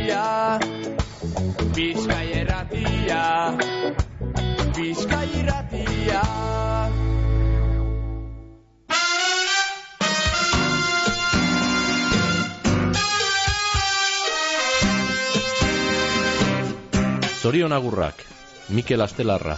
irratia, Bizkai irratia, Bizkai irratia. Zorion agurrak, Mikel Astelarra.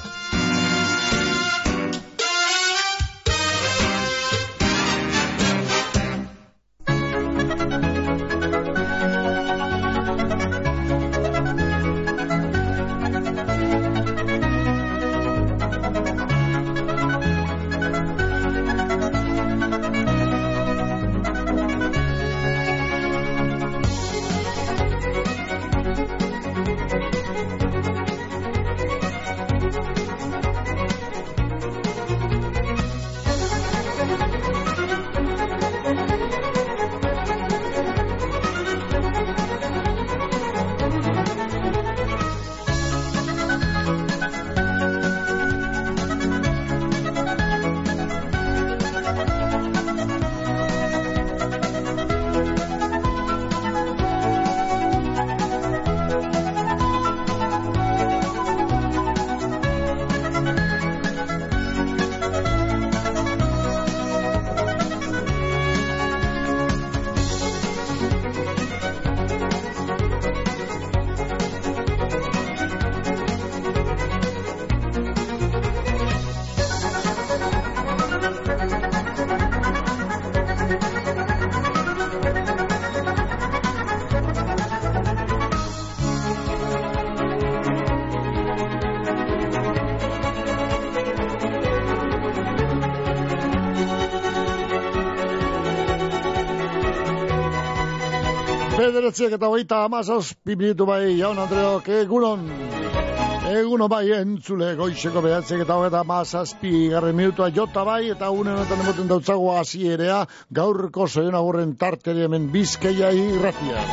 Bederatziak eta hogeita hamazazpi minutu bai, jaun Andreok, egunon bai entzule, goizeko bederatziak eta hogeita hamazazpi garren minutua jota bai, eta unen honetan emoten dautzago hasierea gaurko Zorion agurren tarteri hemen Bizkaia irratia.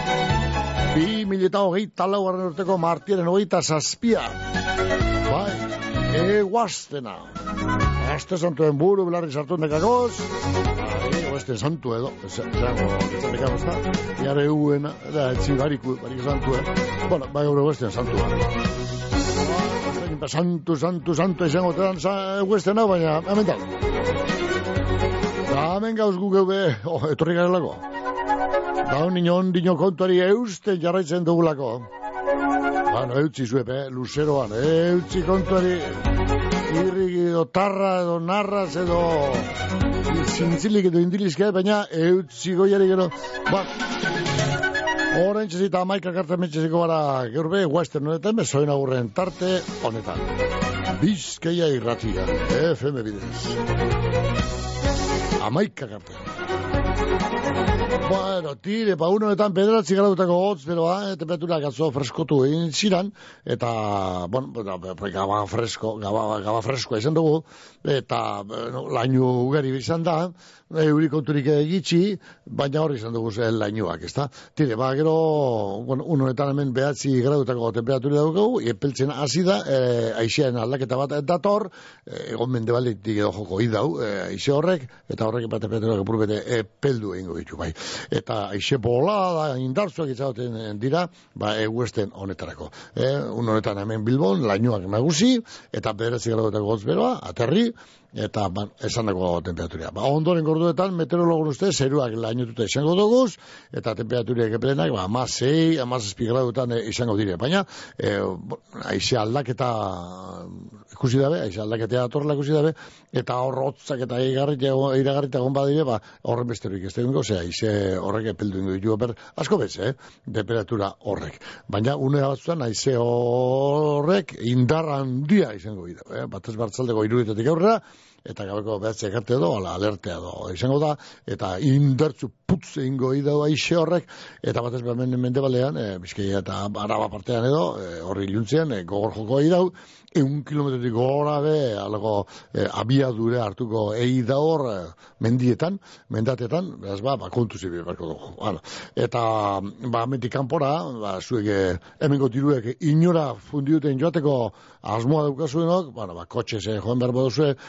2024 garren urteko martiaren hogeita zazpia. Bai, eguaztena. Aste santuen buru belarri sartu nekagoz. Este santu edo, zango, zatekako ez da, jare uena, da, etzi barik santu, Bueno, bai gaur eguesten santua. Santu, izango tedan eguesten hau, baina, hemen da. Hemen gauz gu geube, etorri garelako. Da, niño kontuari eusten jarraitzen dugulako. Bueno, eutzi zuep, luzeroan, eutzi kontuari, irrik edo tarra edo narraz edo zintzilik edo indilizke, baina eutzi goiari gero, horrein txezita amaika karta metxeziko gara geurbe, western honetan, Zorion agurren tarte honetan. Bizkaia irratia, FM bidez. Amaika karta. Bueno, tire, uno honetan bederatzi gradutako hotz, beroa, temperatura gatzo freskotu egin ziran, eta, gaba freskoa izan dugu, eta lainu ugari izan da, eurikonturik egitzi, baina hori izan dugu lainuak, ezta? Tire, gero, uno honetan hemen behatzi gradutako temperatura dugu, epeltzen hasi da, aixean aldaketa bat dator, egon mendebaletik edo joko idau, aixe horrek, eta horrek bat temperatura gepurbete epeldu egingo ditu, bai. Eta aixe bola da indartzuak itzagoten dira, eguesten honetarako. Honetan hemen Bilbon, lainuak nagusi, eta bederatzi gradutako hotz beroa, aterri, eta esan dago temperaturia. Ondoren gorduetan, meteorologun uste, zeruak lainututa izango duguz, eta temperaturiak epelenak, 16 gradutan izango dire. Baina, aixe aldaketa ikusi dabe, aixe aldaketea atorrela ikusi dabe, eta horrotzak eta iragarrita egon badire, horren besterik ez dugu, aixe horrek epeldu ingo ditu, asko bez, temperatura horrek. Baina, une batzutan, aixe horrek indar handia izango dira. Batez bartzaldeko iruditetik aurrera, eta gabeko behatziak arte edo, alertea edo izango da, eta indartzu putz egingo idau aixe horrek, eta batez behamen mendebalean, Bizkaia eta Araba partean edo, horri iluntzean, gogor joko idau, 1 kilometrotik gora be, alago abiadure hartuko da hor mendietan, mendatetan, beraz kontu zibi berko dugu. Eta, mentik kanpora, zuek hemengo diruek inora fundiuten joateko asmoa daukazuenok, kotxez joan behar baduzue,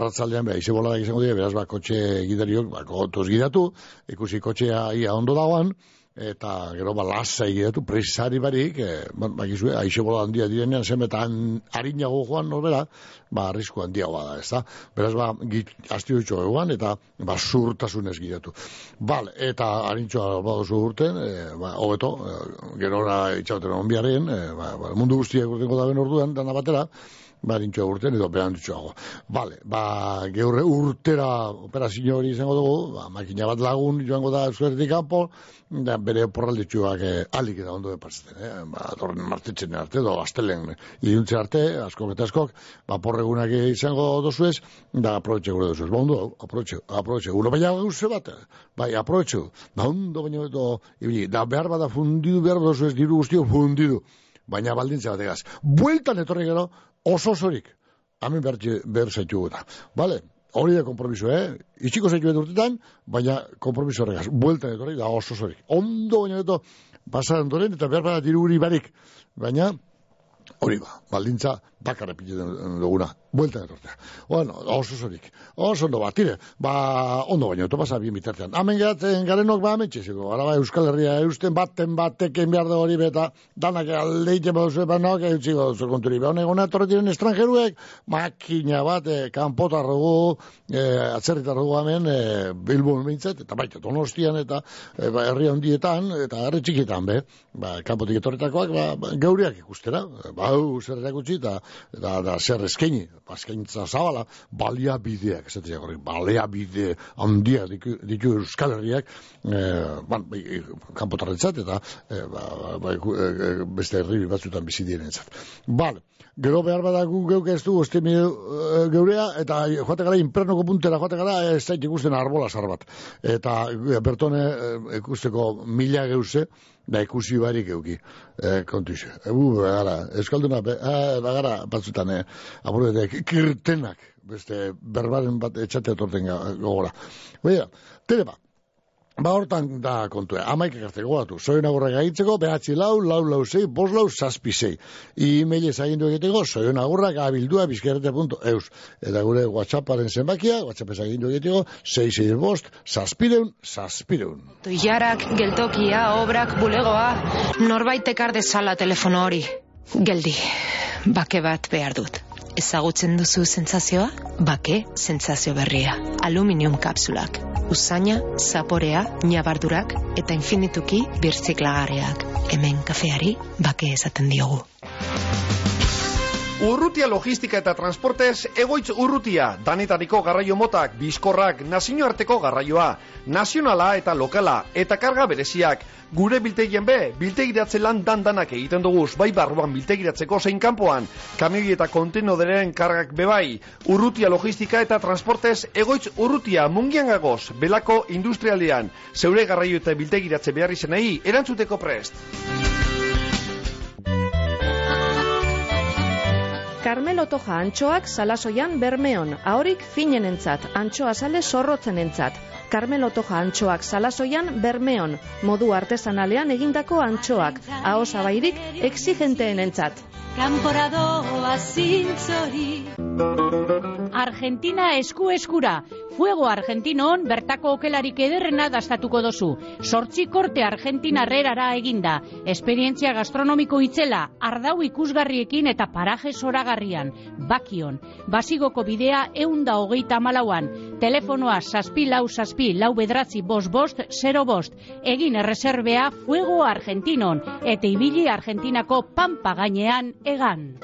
arratzaldean, haize boladak izango dira, beraz, kotxe gidariok, kontuz gidatu, ikusi kotxea ia ondo dagoan, eta gero lasa egidatu, presari barik, bakizue, haize bola handia direnean, zemetan harinago joan norbera, arrisku handiagoa da, ez da? Beraz, azti dutxo eguan, eta zurtasunez gidatu. Eta harintxoa badozu urten, hobeto, gerora itxauten onbiaren, mundu guztiak urtengo da ben orduan, dana batera, harintxoa urten, edo behan dutxoago. Geure urtera operazio hori izango dugu, makina bat lagun joango da zueretik kanpo, bere porralditxuak alik eta ondo depatzen, torren martetzen arte, edo astelen iluntze arte, askok eta askok, porregunak izango dozuez, da aprobetxe gure dozuez. Ondo, aprobetxe. Uno baina gauze bat, aprobetxe. Ondo baina edo, da behar bada fundidu behar dozuez, diru guztio fundidu. Baina baldintza bategaz. Bueltan etorri gero, oso-osorik. Hemen behar zaitu guta. Bale? Hori da kompromiso, Itxiko zaitu urtetan, baina kompromiso horregaz. Bueltan etorri da oso-osorik. Ondo baina edo, pasaran doren, eta behar bada diru guri barik. Baina, hori baldintza bakarra piletan duguna. Bueltan etortea. Oso-osorik. Oso ondo tire. Ondo baina, eto pasa bien bitartean. Hemen garenok ametxeziko. Ara Euskal Herria eusten bateken behar da hori beta danak aldeite baduzu epanok eutxiko duzu konturi. Honegona torretiren estrangeruek makina bat kanpotarrugu atzerritarrugu hemen Bilbon mintzet, eta baita Donostian eta herri handietan eta herri txikietan kanpotik etorretakoak geuriak ikustera. Zer erakutsi eta zer eskaini. Eskaintza zabala, baliabideak, baliabide handiak ditu Euskal Herriak, kanpotarrentzat eta beste herri batzutan bizi direnentzat. Gero behar badagu geuk ez du geurea, eta joate gara inpernoko puntera, joate gara ez zait ikusten arbola zar bat. Eta bertone ikusteko mila geuse, da ikusi barik euki, kontuxe. Euskalduna, bagara batzutan, apuretek, kirtenak, beste berbaren bat etxate etorten gogora. Tere hortan da kontua, amaik ekarteko gatu, soion agurra gaitzeko, behatzi lau, sei, bost lau, zazpi sei. E-mailez agindu egiteko, soion agurra gabildua bizkerrete.eus. Eta gure WhatsApparen zenbakia, WhatsAppez agindu egiteko, 6 bost, zazpireun. Tuiarak, geltokia, obrak, bulegoa, norbaitek ardezala telefono hori. Geldi, bake bat behar dut. Ezagutzen duzu sentsazioa? Bake sentsazio berria. Aluminium kapsulak. Usaina, zaporea, ñabardurak eta infinituki birziklagarriak. Hemen kafeari bake esaten diogu. Urrutia logistika eta transportez, Egoitz Urrutia, danetariko garraio motak, bizkorrak, nazioarteko garraioa, nazionala eta lokala, eta karga bereziak. Gure biltegien biltegiratze lan dandanak egiten duguz, bai barruan biltegiratzeko zein kanpoan, kamioi eta kontenoderen kargak bebai. Urrutia logistika eta transportez, Egoitz Urrutia, Mungian gagoz, Belako industrialdean, zeure garraio eta biltegiratze behar izenei, erantzuteko prest. Carmelo Toja antxoak Salasoian Bermeon, ahorik finenentzat, antxoa sale zorrotzenentzat. Carmelo Toja antxoak Salasoian Bermeon, modu artesanalean egindako antxoak, aho zabairik exigenteenentzat. Kanporadoa zintzori. Argentina esku-eskura. Fuego Argentinon bertako okelarik ederrena dastatuko dozu. 8 korte argentinarrerara eginda. Esperientzia gastronomiko itzela, ardau ikusgarriekin eta paraje zoragarrian. Bakion. Basigoko bidea 124an. Telefonoa 6464645 Egin erreserbea Fuego Argentinon. Eta ibili Argentinako pampa gainean egan.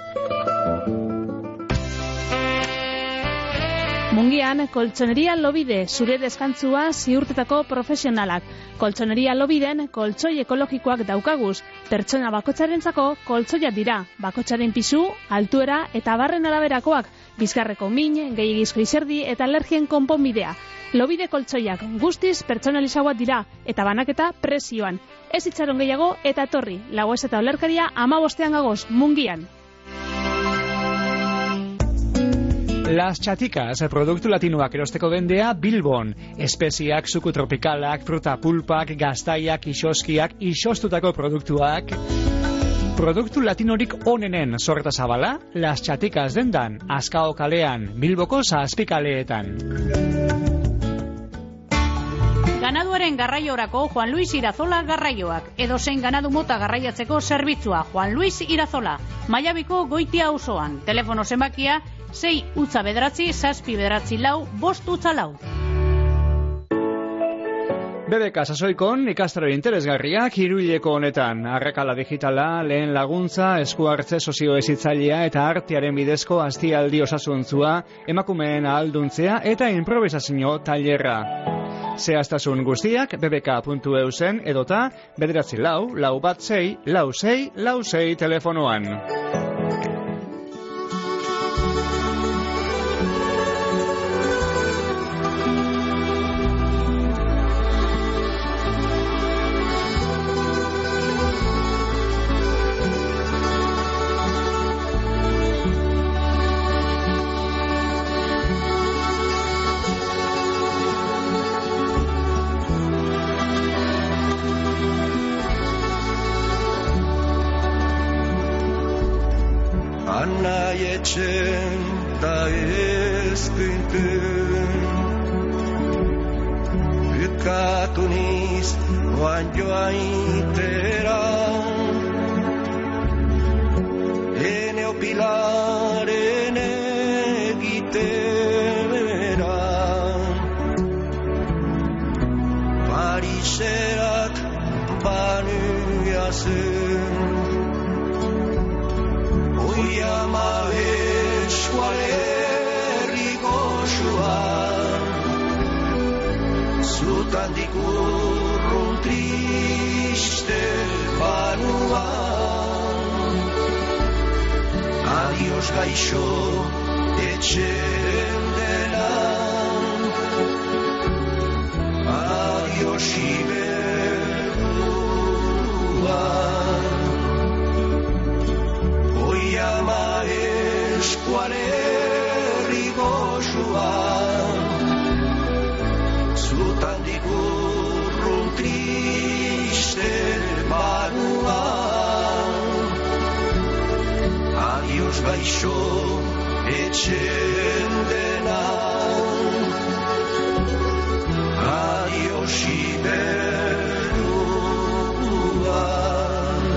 Mungian, Koltsoneria Lobide, zure deskantzua ziurtetako profesionalak. Koltsoneria Lobiden, koltsoi ekologikoak daukaguz. Pertsona bakotsarentzako koltsoiak dira. Bakotsaren pisu, altuera eta barren araberakoak. Bizkarreko min, gehiagizko izerdi eta alergien konponbidea. Lobide koltsoiak guztiz pertsonalizauak dira eta banaketa prezioan. Ez itxaron gehiago eta etorri. Lagoez eta olerkaria 15 gagoz, Mungian. Las Chaticas, produktu latinoak erosteko dendea Bilbon. Espeziak, suku tropikalak, fruta pulpak, gaztaiak, isoskiak, isostutako produktuak. Produktu latinorik onenen sorta zabala, Las Chaticas dendan, Azkao kalean, Bilboko Zazpikaleetan. Ganaduaren garraiorako Juan Luis Irazola garraioak, edozein ganadu mota garraiatzeko zerbitzua Juan Luis Irazola, Mallabiko Goitia auzoan, telefono zenbakia 6 utza bederatzi, 7 bederatzi lau, 5 utza lau. BBK sasoikon ikastaro interesgarriak hiruileko honetan. Arrakala digitala, lehen laguntza, eskuhartze soziohezitzailea eta artearen bidezko aztialdi osasuntzua, emakumeen ahalduntzea eta improvisazio tailerra. Zehaztasun guztiak bbk.eusen edota 944164646 telefonoan. Etxen da ezpinten Bukatu niz oan joaitera Ene opilaren egitera Pariserak banuia zen Oiama eskualerri goxuan Zutan dikurrun triste banuan Adios gaixo etxeren denan Adios iberuan Oiama eskualerri goxuan Zutan dikurrun triste banuan Adios gaixo etxen denan Adios iberuan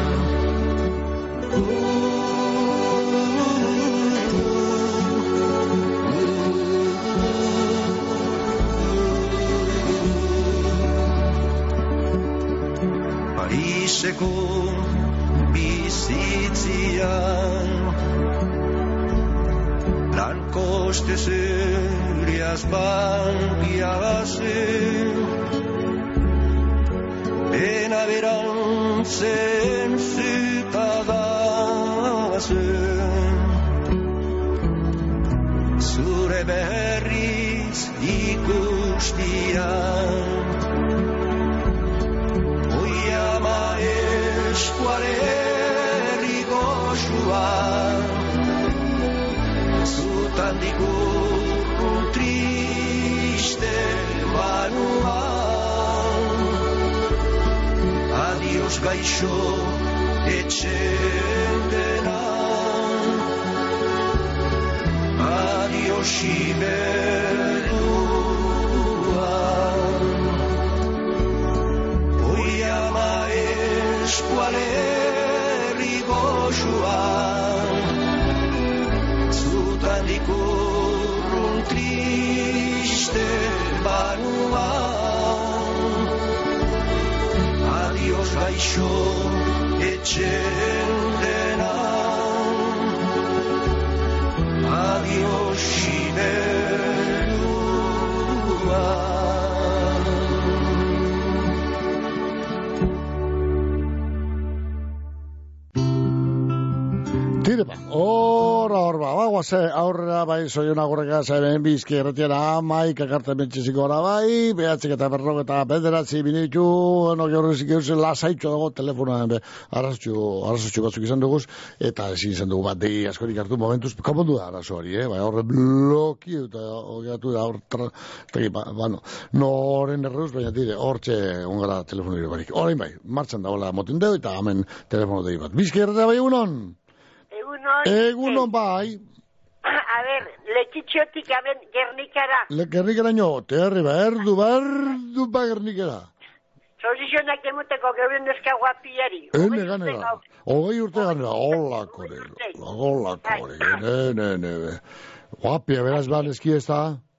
Pariseko bizitzian lan koste zuriaz bankiazen Pena berantzen zutadazen Zure berriz ikustian Eskualerri goxuan Zutan dikurrun triste banuan Adios gaixo etxen denan Adios iberuan Oiama eskualerri goxuan Zutan dikurrun triste banuan Adios gaixo etxen denan Adios iberuan Tire ba, hor ba, Goaze, aurrera bai, soiona gurreka zairen bizki erretiara amaik, akarte mentxezik gora bai, behatzik eta berrok eta bederatzi binitu, no geurrezik eusen lasaitxo dago telefonoan, arrazotxu batzuk izan duguz, eta ezin izan dugu bat dei askorik hartu momentuz, komondu da arazo hori, bai, horre blokiu eta ogeatu da bueno, noren erreuz, baina dire, hortxe ongara telefono ere barik. Horain bai, martxan dagoela motin deu, eta hemen telefono dei bat. Bizki erretea bai egunon? Egunon bai. A ver, Lekitxotik aben Gernikara. Gernikara nio, terriba, erdu ba Gernikara. Solizionak emuteko geuren eska guapiari. Ene ganera, 20 urte ganera, holako ne. Guapia, beraz ba, neski ez da?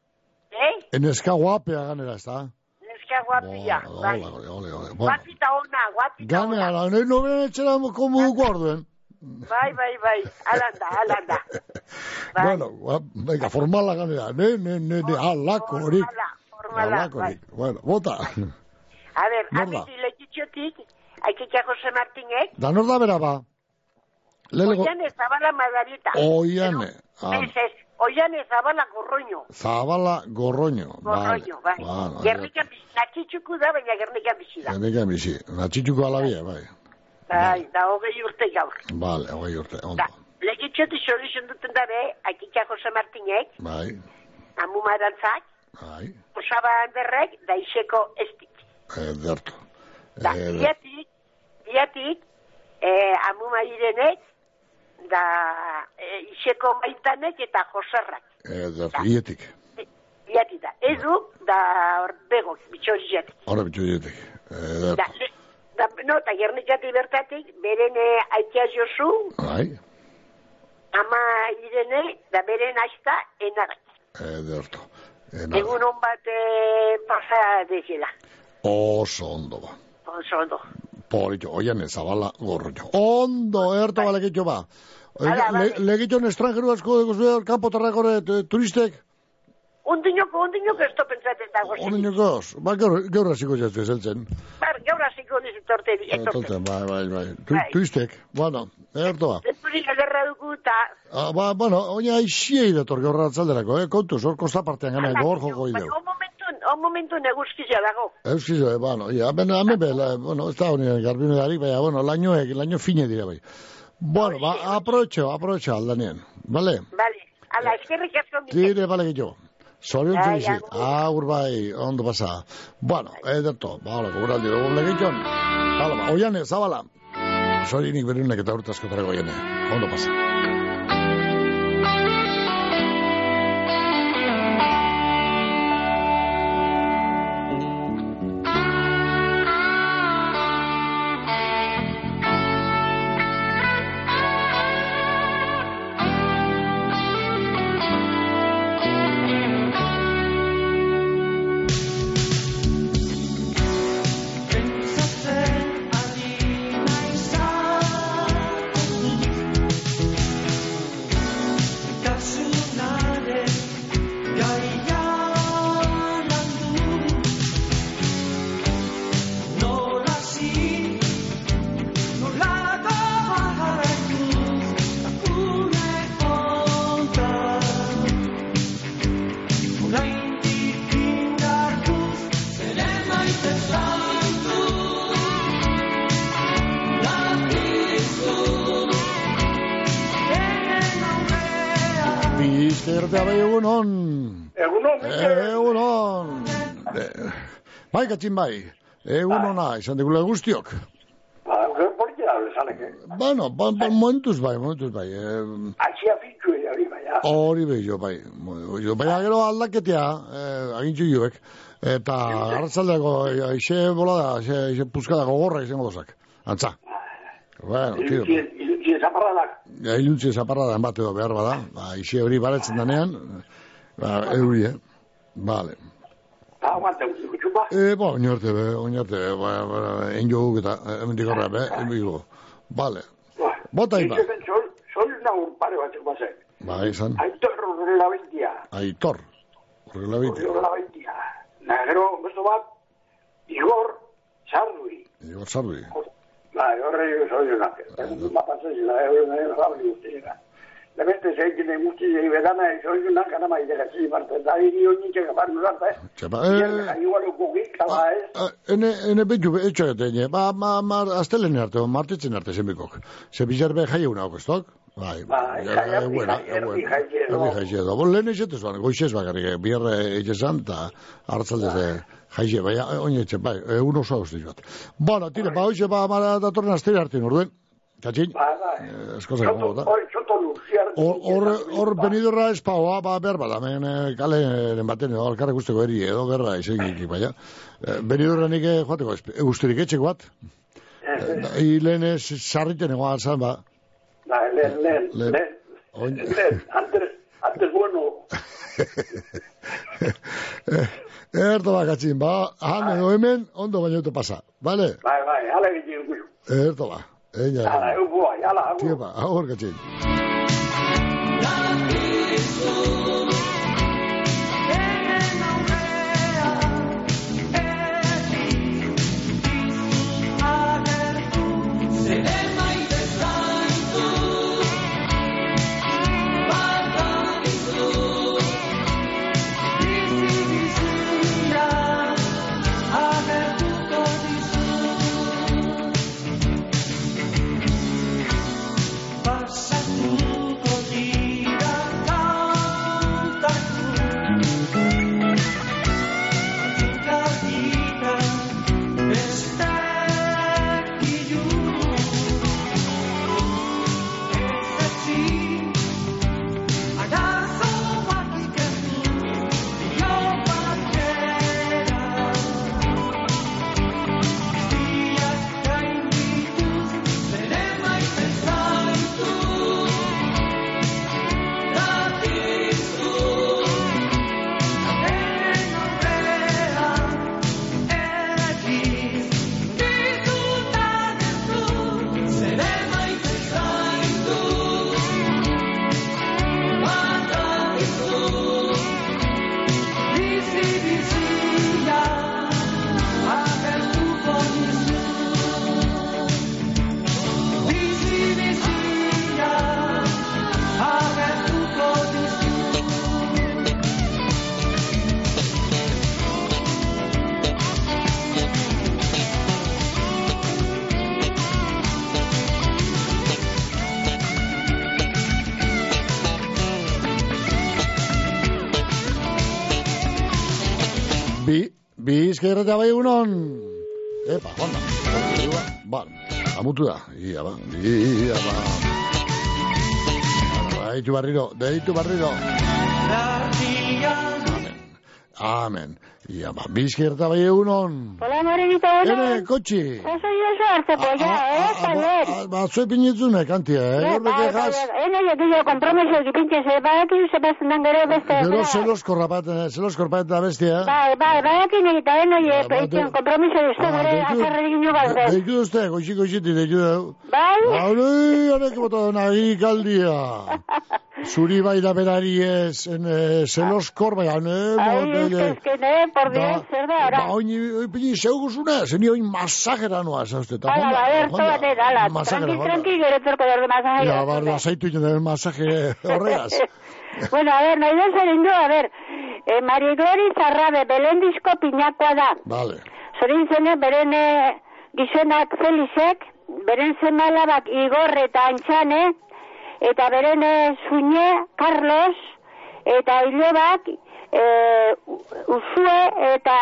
Neska guapia ganera ez da? Neska guapia, bai. Guapita ona. Ganera, no benen etxera komu guarduen. Bai, alanda. Bueno, venga, formala ganera, alakorik. Bueno, bota. A ver, abiti Lekitxotik, aikitxa Jose Martinek. Da nor da bera ba? Oiane Zabala Margarita. Oiane. Oiane Zabala Gorroño. Zabala Gorroño, bai. Gernikan bizi, natxitxuku da, baina Gernikan bizi da. Gernikan bizi, natxitxuku alabia, bai. Bai, da 20 urte gaur. Vale, 20 urte, ondo. Lekitxotik solizien duten dabe, aikitxa Jose Martinek. Bai. Amu Marantzak. Bai. Osaba Anderrek, da Iseko Estik. Ederto. Da, biatik, Amu Mairenek, da Iseko Maitanek eta Joserrak. Ederto, ietik. Biatik da, edu, da Bego, bitxoriatik. Hora bitxoriatik, ederto. Eta Gernikatik bertatik, beren aitea Josu, bai. Ama Irene, da beren aizta Enarak. Ederto. Egun hon bat pasa dezela. Oso ondo ba. Poritxo, Oiane Zabala Gorroño. Ondo, erto ba legitxo ba. Legitxon estranjeru asko dugu kampo tarrakore turistek? Ondinoko ez to pentsatzen dago. Ondinoko, ba gaur hasiko jatzu ezeltzen. Gaur hasiko nizitorten. Bai. Turistek, bueno, erto ba. Turik ederra dugu eta... Bueno, oina aixiei dator gaur ratzalderako, kontuz, hor kostapartean gana, gogor joko ideu. On momentu neguzkizia dago. Euskizia, bueno, hemen bueno, ez da honi garbine darik, baina, bueno, laino fine dira bai. Bueno, ba, aprovecho aldanien, bale? Bale, ala, eskerrik asko mite. Dire, bale gitxo. Sorion zuizi, agur bai, ondo pasa. Bueno, ederto, bale, guraldi dugu legitxon. Bale, ba, Oiane, Zabala. Sorinik berunek eta urtazko trago Oiane, ondo pasa. Egunon. Bai, katxin bai. Egunona, izan degula guztiok. Bueno, momentuz bai. Atxia fitxu hori bai. Hori behizo, bai. Baina gero aldaketea, agintxu joek. Eta hartzaldeko, eixe bolada, eixe puskadako gorra izango dozak. Antza. Bueno, tiro. Iluntzi zaparradak. Iluntzi zaparradak bat edo behar bada. Eixe hori baretzen danean. Euri, Vale. Aguanta, gutxupa? Oinarte, enjo guk eta emendik horra, enbigo. Vale. Bota iba. Sol nagun pare batzuk bazen. Ba, izan. Aitor Urrelabentia. Aitor Urrelabentia. Nagero, besto bat, Igor Sarrui. Ba, horre soy una. Mapatzen zila, Lebeste zeikin guzti vegana soilunak kana maidegatzi parte da hiri honik gaban urarte. Igual gogikala ene beju etxoeteñe. Ba astelen arte, martitzen arte semikok. Se bizarbe jaia una okostok. Bai. Bueno. Lehen ezetu zuan, goizez bakarrik, bierre egezan, eta hartzaldez jaia, bai, oinetxe, bai, egun oso hausti bat. Bueno, tire, ba, hoize, ba, datorren asteri hartin, orduen. Katxin? Eskozak, hor benidorra espaoa, ba, behar bat, hemen kaleren baten, alkarrak usteko eri, edo gerra, izegik, baina. Benidorra nik joateko, usterik etxeko bat. Lehen ez sarriten egoan zan, ba. Lehen. Antes bueno. Erto ba, Katxin, ba, han edo hemen, ondo baina eto pasa, bale? Bai, ala egin guzu. Erto ba. Ala, euboa, ala, agur. Tio ba, agur, Katxin. Bizkerreta bai egunon. Epa, jonda. Ba, amutu da. Ia ba. Deitu barriro. Amen. Ia ba, bizkerreta bai egunon. Hola, morenito, hola. Kotxi. Eso yo suerte, pues ya, saber. Ba, zue pinitzune, kantia, Gorbeke jaz. Yo digo, compromiso, que pinche se va aquí, se pasan dan gero beste. Gero zeloskorpat da bestia. Bai, aquí negita, compromiso de usted, azarre egin bat. Deitu uste, goxiti, deitu dau. Bai? Hauri, horrek bota nahi galdia. Zuri bai da berari ez, zeloskor bai, es que por Dios, zer da, ahora. Ba, oin pini zeuguzuna, zeni oin masajera noa, zauzte. Ala, tranqui, gero zerko de masaje. Ja, bar, lasaitu ino den masaje horregaz. Bueno, a ver, nahi den zerindu, a ver, Maria Glori Zarrabe, Belendizko pinakoa da. Vale. Zorin zene, beren gizonak Felixek, beren zemalabak Igor eta Antxane, eta beren Zuñe, Carlos, eta Ilobak, Usue eta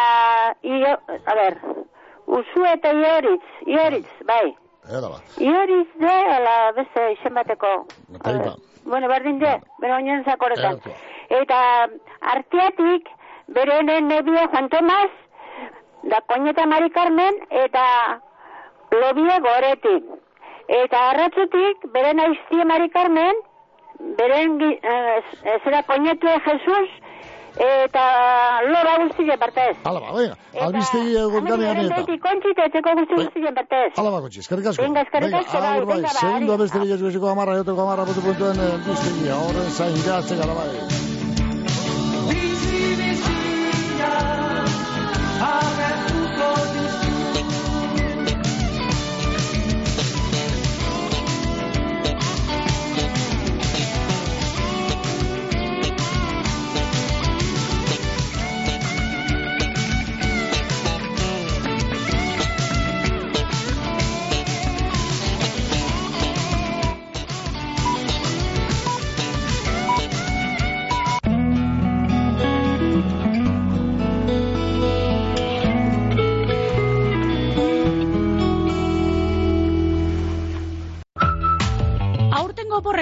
Usue eta Ioritz, bai. Ioritz de, beste izen bateko. Bueno, berdin de, bera oinen zakoretan. Eta arteatik, berenen nebio Juan Tomas, da Koñeta Mari Carmen, eta Lobie Goreti. Eta arratzutik, beren aiztie Mari Carmen, beren zera Koñetue Jesus, eta loba guztien partez. Hala ba, venga, albiztegi egondanean eta. Eta kontxita etxeko guztien partez. Hala ba, kotxi, eskerrik asko. Venga, eskerrik asko, bai. Segundo abesterik ezbezeko amarra, joteko amarra, botu puntuen albiztegi, horren zain gatzek ala bai.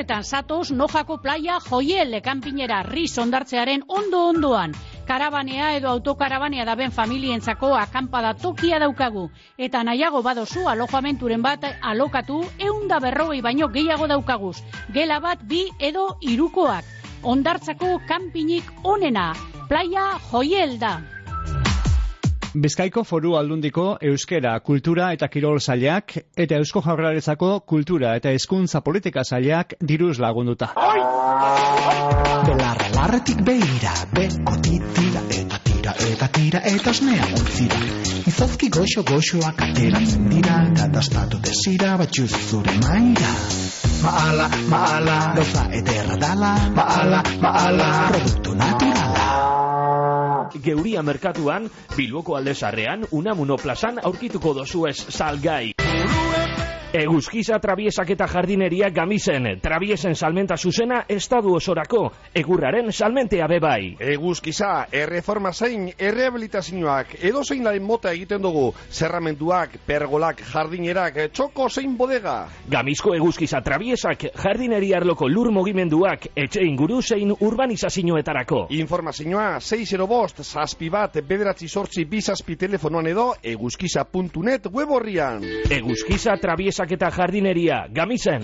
Horretan zatoz Nojako playa Joiel kanpinera ris ondartzearen ondoan. Karabanea edo autokarabanea daben familientzako akampada tokia daukagu. Eta nahiago badozu alojamenturen bat alokatu 140 baino gehiago daukaguz. Gela bat 2 edo 3koak. Ondartzako kanpinik onena. Playa Joiel da. Bizkaiko Foru Aldundiko Euskera, Kultura eta Kirol Sailak eta Eusko Jaurlaritzako Kultura eta Hezkuntza Politika Sailak diruz lagunduta. Belarra larretik beira, bekotitira eta tira eta osnean utzira. Izozki goxoak ateratzen dira, katastatu desira batxuz zure maira. Maala, gauza ederra dala, maala, produktu naturala. Geuria merkatuan, Bilboko Aldezarrean, Unamuno plazan aurkituko dozuez salgai. Eguzkiza trabiesak eta jardineria Gamisen, trabiesen salmenta zuzena estadu osorako, egurraren salmentea bebai. Eguzkiza, erreforma zein, errehabilitazioak, edo zein laren mota egiten dugu, zerramentuak, pergolak, jardinerak, txoko zein bodega. Gamizko eguzkiza trabiesak, jardineria arloko lur mugimenduak, etxe inguru zein urbanizazioetarako. Informazioa, 605, zazpi bat, 9-8 telefonoan edo, eguzkiza.net web horrian. Eguzkiza trabiesak eta jardineria, Gamisen.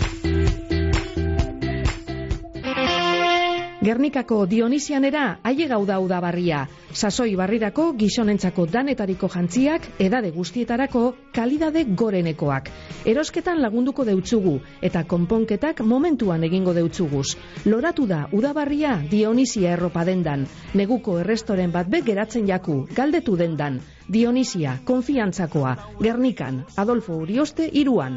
Gernikako Dionisianera ailegau da udabarria. Sasoi barrirako gizonentzako danetariko jantziak, edade guztietarako kalidade gorenekoak. Erosketan lagunduko deutzugu eta konponketak momentuan egingo deutzuguz. Loratu da udabarria Dionisia erropa dendan. Neguko errestoren bat be geratzen jaku, galdetu dendan. Dionisia, konfiantzakoa, Gernikan, Adolfo Urioste 3an.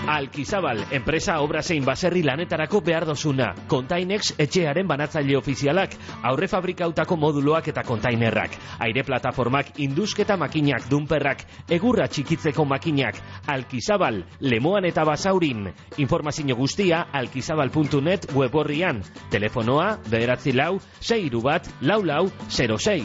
Alkizabal, enpresa obra zein baserri lanetarako behar dozuna. Containex etxearen banatzaile ofizialak, aurre fabrikautako moduloak eta kontainerrak, aire plataformak, indusketa makinak, dunperrak, egurra txikitzeko makinak. Alkizabal, Lemoan eta Basaurin. Informazio guztia alkizabal.net web horrian. Telefonoa 94-641-4406.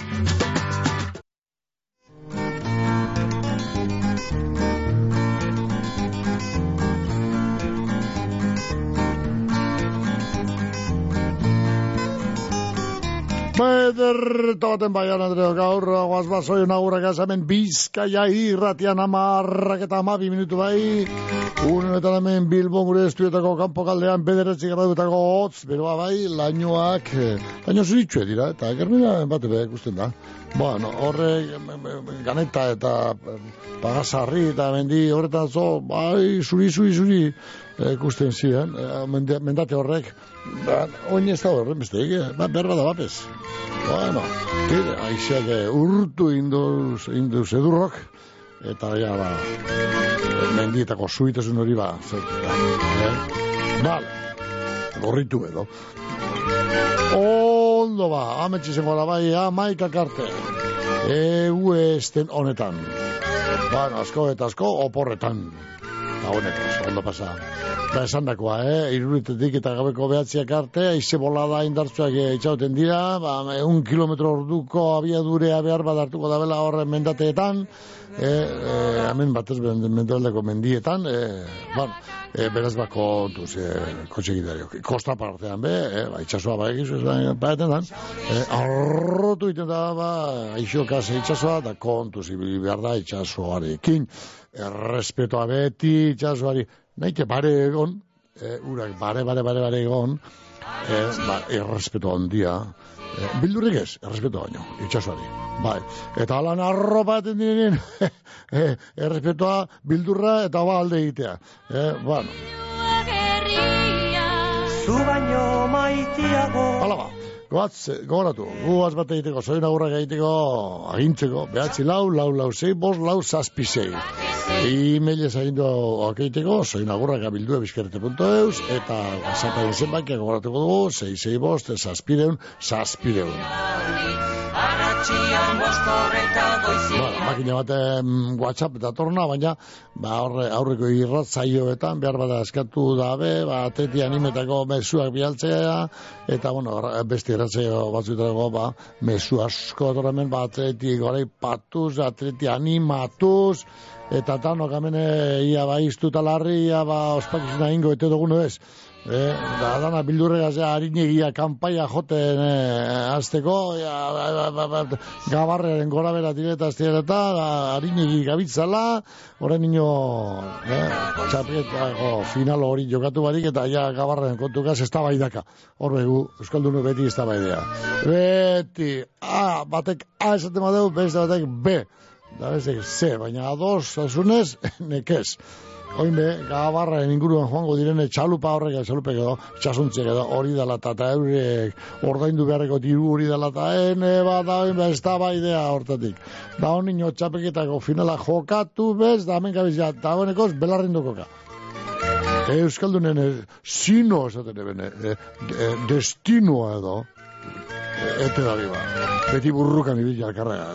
Toten baian, Andreo, gaur, guazbazoi nagurrak hemen Bizkaia irratian 10:12 minutu bai. Unetan hemen Bilbo gure estuetako kanpo kaldean 9:00 hotz, beroa bai, lainoak, laino zuritxue dira, eta germina bate be ikusten da. Bueno, horre ganeta eta pagasarri eta mendi horretan zo, bai, zuri, ikusten ziren, mendate horrek, oin ez da horren beste, berba da bapez. Bueno, aizeak urtu induz edurrok, eta ja, mendietako zuitasun hori vale, gorritu edo. Ondo ametxizeko da bai, amaikak arte, esten honetan. Bueno, asko eta asko, oporretan. Honetaz, ondo pasa. Esan dakoa, iruritetik eta gabeko behatziak arte, aize bolada indartzuak itxauten dira, 1 kilometro orduko abiadure behar bat hartuko da bela horren mendateetan, hemen batez mendaldeko mendietan, beraz bako kotxe gitariok. Kosta partean itxasua egizu, arrotu iten da, aixokaz itxasua, da kontuz ibili behar da itxasuarekin, errespetoa beti itxasuari, naite bare egon, urak bare egon, errespeto handia, bildurrik ez, errespeto baino, itxasuari, bai. Eta alan arropaten diren, errespetoa, bildurra eta alde egitea, bueno. Zu baino maitiago. Hala gogoratu, guaz bat egiteko, zoin agurrak egiteko, agintzeko, 9-4-6-5-6-6. E-mailez agindu egiteko, zoin agurrak abildua.bizkerrete.eus, eta WhatsApp zenbakia gogoratuko dugu, 6-6-5-6-6-6. Makina baten WhatsApp eta torna, baina aurreko irratzaioetan behar bada eskatu dabe, atleti animetako mezuak bialtzea, eta beste irratzaio batzuetarako mezu asko etorremen, atleti gorai patuz, atleti animatuz, eta tanok amene ia iztuta larri, ia ospakizuna ingo ete dugun ez. Dana bildurrega harinegia kanpaia joten azteko, gabarreren gora bera diretaztea eta harinegi gabitzala, horren nino txapetako final hori jokatu barik, eta gabarreren kontukaz ez da baidaka. Horbegu, Euskaldunu beti ez da baidea. Beti, batek esaten badeu, beste batek B. Da bezek C, baina ados asunez, nekez. Oinbe, gabarraren inguruan joango direne txalupa horrek, txalupek edo, txasuntziek edo, hori dela eta eurek ordaindu beharreko diru hori dela eta oinbe, ez da baidea hortatik. Da honi txapeketako finala jokatu bez, da hemen gabizia, eta honekoz, belarrindokoka. Euskaldunen sino esaten ebene, destinoa edo, ete da biba, beti burrukan ibili alkarregaz.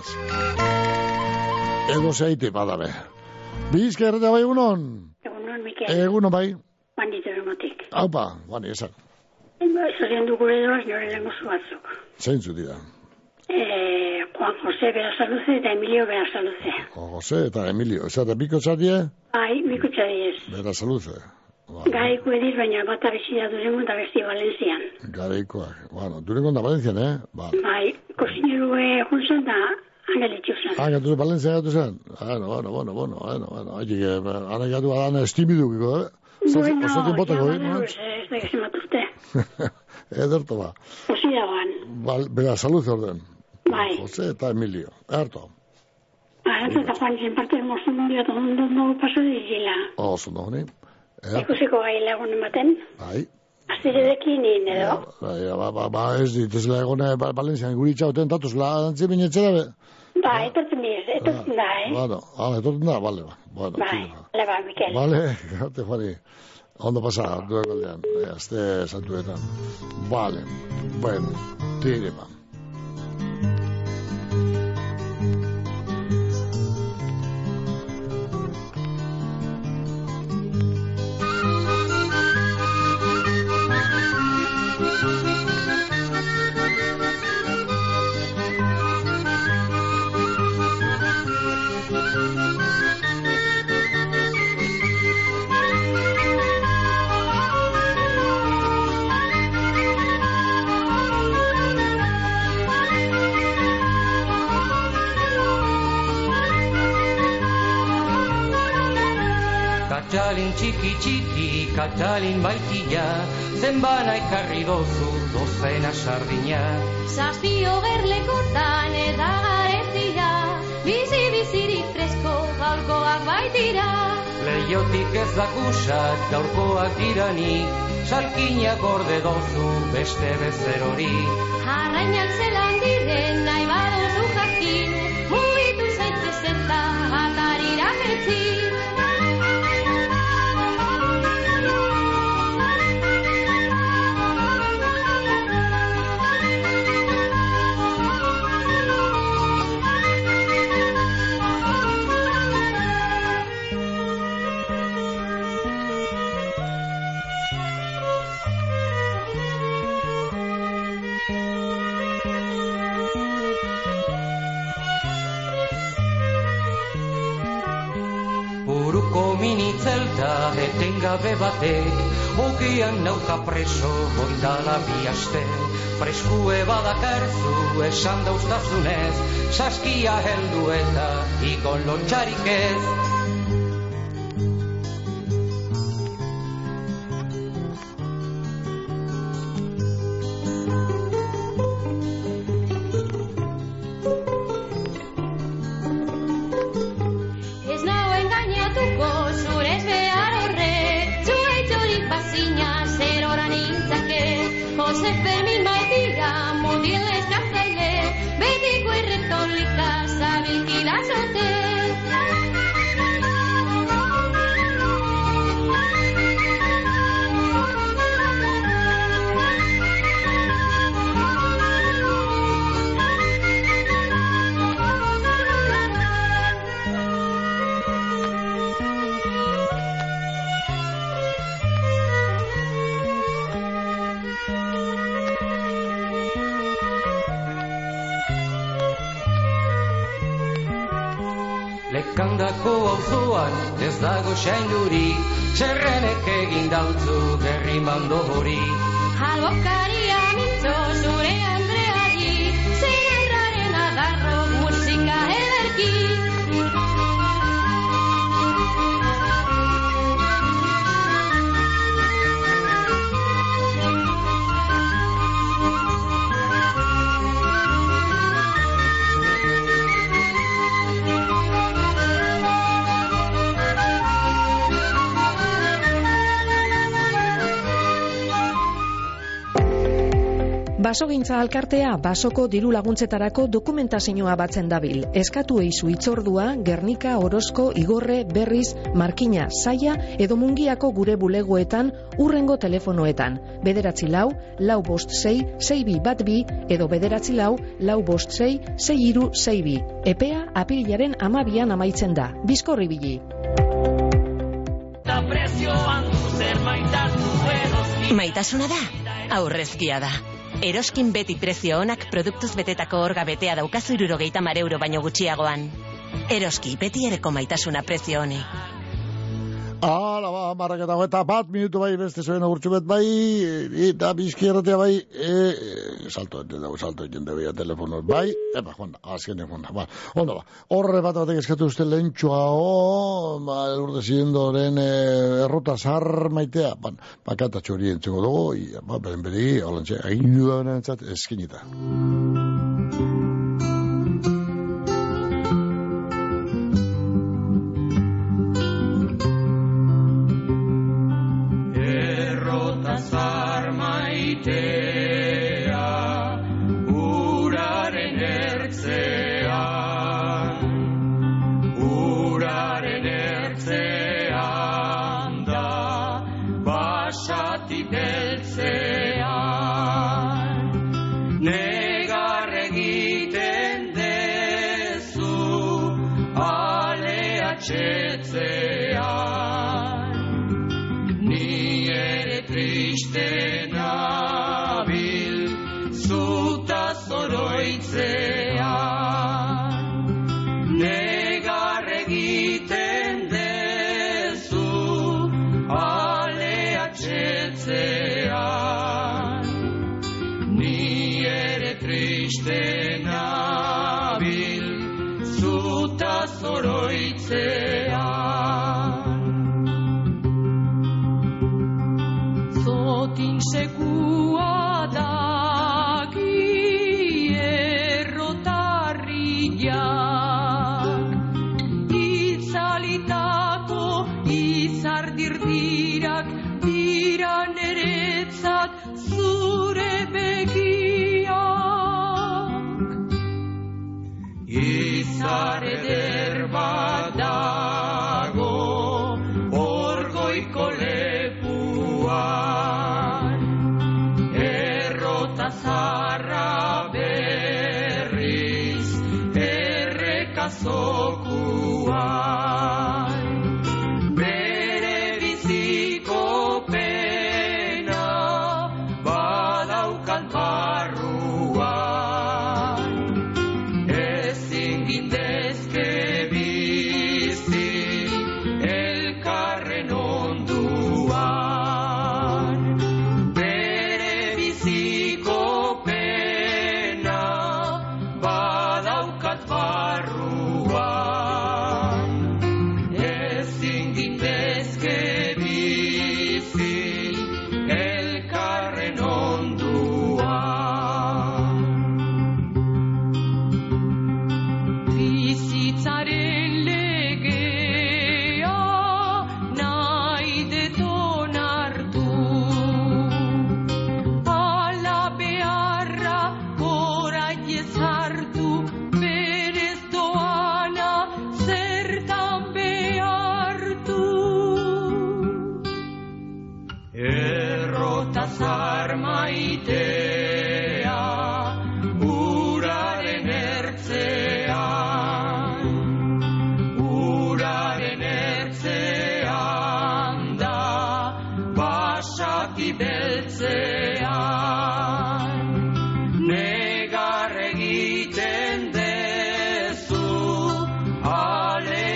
Edo zeite badabe. Bizkerreta bai egunon? Egunon, Mikel. Egunon bai? Bani teremotik. Haupa, bani, esan. Zorion dugu edoaz nore lenguzu batzuk. Zeintzu dira? Juan Jose Berasaluze eta Emilio Berasaluze. Juan Jose eta Emilio. Eta biko txatie? Bai, biko txadiez. Berasaluze. Garaiko ediz, baina bat abizia durengo eta besti Valencian. Garaikoak. Bueno, durengo da Valencian, Bai, kosineru juntzen da Angelitxu zen. Gatu Valencia gatu zen? Bueno. Haitik, ana gatu badana estimidukiko, Bueno, oso tiempotako, ez da gezi maturte. Ederto ba. Osi dagoan. Berasaluze orden. Bai. Jose eta Emilio. Erto. Arantza eta Juan zen parte hermoso nolio eta ondo paso dizila. Oso honi. Ikusiko gai lagunen baten. Bai. Aziredekin nien edo. Ez dit, ez la egone Valencian guri txauten tatuz, la antzi binetxera be. Ba, etortzen da, Bueno, etortzen da, bale, ba. Bueno, ba, Mikel. Bale, garte, Juani. Ondo pasa, duen galdean, azte santuetan. Bale, bueno, tire, ba. Katalin txiki, Katalin baitia, zenbana ekarri dozu, dozena sardina. Zazpio gerlekotan eta garezia, bizi-bizirik fresko gaurkoak baitira. Leiotik ez dakusat gaurkoak diranik, salkinak gorde dozu beste bezerori. Arrainak zelan diren nahi badozu jakin, mugitu zaitez eta atarira jertzi. Zelta etengabe batek, ogian nauka preso goindala bi aste. Freskue badakarzu esan dauztazunez, saskia heldu eta ikon lotxarik ez. Lekandako auzoan ez dago xainduri, txerrenek egin dautzu gerri mando hori. Albokaria mintzo zure Andreari, zein agarro musika ederki. Basogintza alkartea basoko diru laguntzetarako dokumentazioa batzen dabil. Eskatu eizu itzordua, Gernika, Orozko, Igorre, Berriz, Markina, Saia edo Mungiako gure bulegoetan urrengo telefonoetan. 944566212 edo 944566362. Epea apirilaren 12an amaitzen da. Bizkorri bili. Maitasuna da, aurrezkia da. Eroskin beti prezio onak produktuz betetako orga betea daukazu 70 euro baino gutxiagoan. Eroski, beti ereko maitasuna prezio honi. Hala, ba, marraketa eta bat minutu bai beste zuen agurtxu bet bai, eta bizkierratea bai, salto egin debea telefonoz bai, epa, Juanda, azkenean Juanda, ba, onda ba, horre bat batek eskatu uste lehentxua, elurde ziendoren errota zahar maitea, bakata txori entzeko dugu, ba, beren holantxe, agin dudan entzat, eskinita. Uraren ertzea ertzean da, basati beltzean, negar egiten dezu, ale atxetzean, ni ere triste nabil, zuta zoroitzean, negar egiten dezu, ale atxetzean, ni ere triste nabil, zuta zoroitzean. Zotin sekua daki errotarriak, itzalitako izardirdirak dira neretzat zure begiak. Izar eder bat dago orgoiko lepuan, errota zarra berriz errekazokuan, bere biziko pena badaukat barruan, ezin gindezke bizi elkarren onduan, bere biziko pena badaukat barruan, ezin gindezke bizi elkarren onduan. Bizitzaren legea nahi deton hartu, ala beharra orain ez hartu, berez doana zertan behartu. Errota zar maitea, uraren ertzean, uraren ertzean da, basati beltzean, negar egiten dezu, ale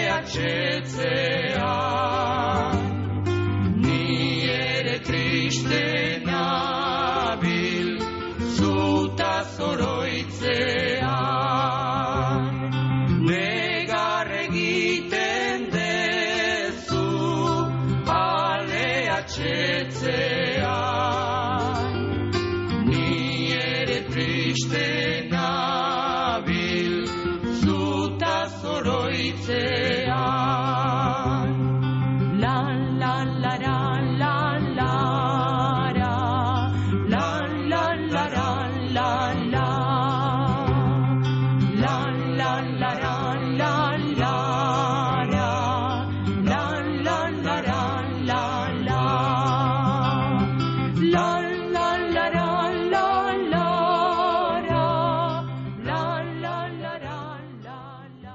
atxetzean, ni ere triste nabil, zuta zoroitzean, negar egiten dezu, ale atxetzean, ni ere triste nabil, zuta zoroitzean. La la la la la la la, la la la la la la, la la la la la la, la la la la la la, la la la la la la, la la la la.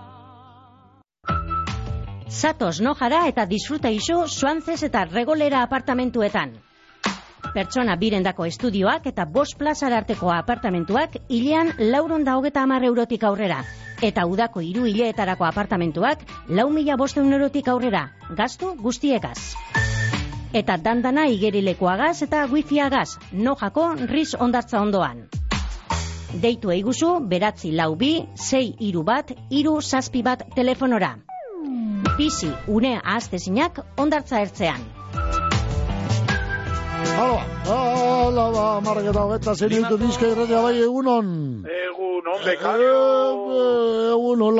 Zatoz nojara eta disfruta iso Suantzez eta Regolera apartamentuetan. Pertsona birendako estudioak eta 5 plazara arteko apartamentuak hilean 430 eurotik aurrera. Eta udako 3 hileetarako apartamentuak 4.500 eurotik aurrera. Gastu guztiekaz. Eta dandana igerilekoagaz eta wifiagaz, nojako Riz ondartza ondoan. Deitu eiguzu beratzi 42-631-361 telefonora. Bizi une ahaztezinak ondartza ertzean. Hala, marraketa hogeta zenitu dizka irratia bai egunon. Egunon, bekario. Egunon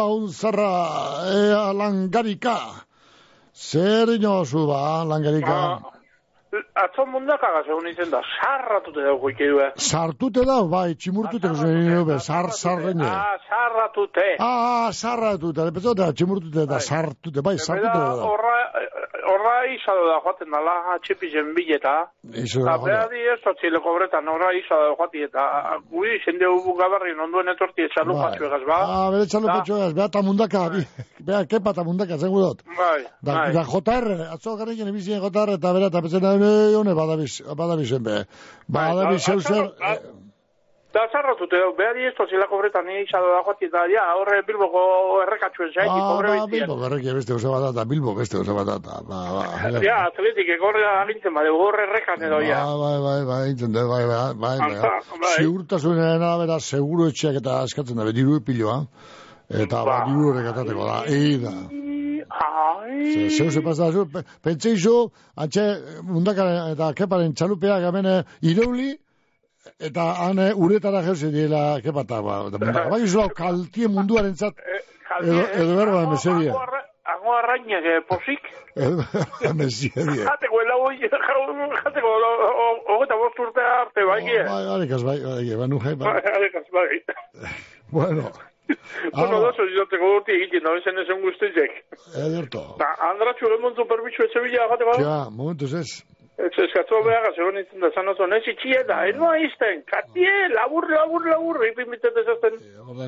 launzarra, langarika. Zer inozu ba, langarika? Atzo mundaka segun izen da, sarratute dago ikidue. Sartute dago, bai, tximurtuteko zen, sarrene. Sarratute. Sarratute, lepezota, tximurtute da, sartute, bai, sartute da. Horra izado da joaten dala, txipizen bileta. Eta behadi ez otzileko bretan, horra izado da joaten eta guri zende hubu gabarri nonduen etorti etxalupatxo egaz, ba? Bere etxalupatxo egaz, beha tamundaka, beha kepa tamundaka, zengu dut. Bai. Da JR, atzo garriken ebizien JR eta bera, eta petzen hone badabizen be. Badabiz euser... Da zarratute, behari ez tozilako bretan izado da joaten eta ja, horre Bilboko errekatxuen zaiti, pobre bizien. Bilboko errekia beste oso bat eta, Bilbo beste oso bat eta. Ja, atletik, egorre agintzen bade, horre errekan edo, ja. Bai, intzen dut, bai. Ziurtasunen arabera, seguru etxeak eta eskatzen da, diru epiloa. Eta diru horrek atateko da, da. Zeu se pasa, pentsa izo, antxe mundakaren eta keparen txalupeak amene ireuli, eta hane uretara jauze diela kepata, bai izolao kaltien munduaren zat, edo berba mesedia. Hago arrainak posik? Mesedia. Jateko jateko hogeta bosturtea arte, bai gie? Arekaz, bai, Arekaz, bai. Bueno. Dozo, izateko urti egiten, no ezen ezen guztizek. Ederto. Andratxu emontu permitxu etxebila jateko? Ja, momentuz ez. Eskatu behaga, segon nintzen da zanozo, nezi txieda, enoa izten, katie, labur, ipin bitet ezazten.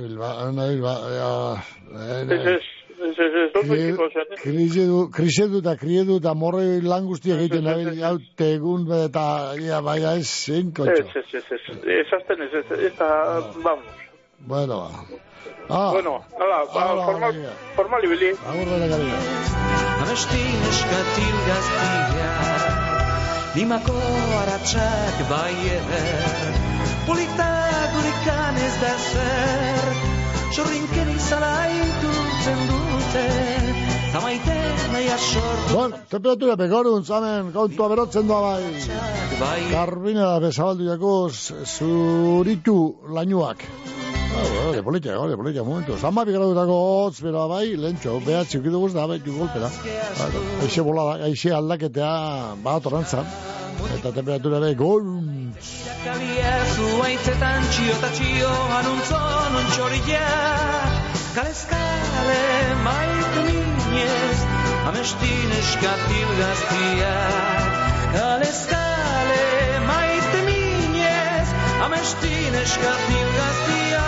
Krisedu eta morre lan guztiak egiten nabil jaute egun eta baina ez zen kotxo. Ezazten eta vamos. Bueno, formal ibili. Agur dara gari. Amestin eskatil gaztia Dimako aratsak bai eder Polita gurikan ez da zer Sorrinken izalaitu zen dute Zamaite nahi asor temperatura pegorun zamen kontua berotzen doa bai Garbina da bezabaldu jakuz zuritu lainuak Politia, momentu. Zama bigradutako hotz, bera bai, lentxo, behatzi ukidu guzta, bai, golpera. Eixe bolada, eixe aldaketea, bat orantza. Eta temperatura bai, gontz. Jakabiezu haitzetan txio anuntzon ontxorila. Kaleskale maite minez, amestin eskatil gaztia. Kaleskale maite minez, amestin eskatil gaztia.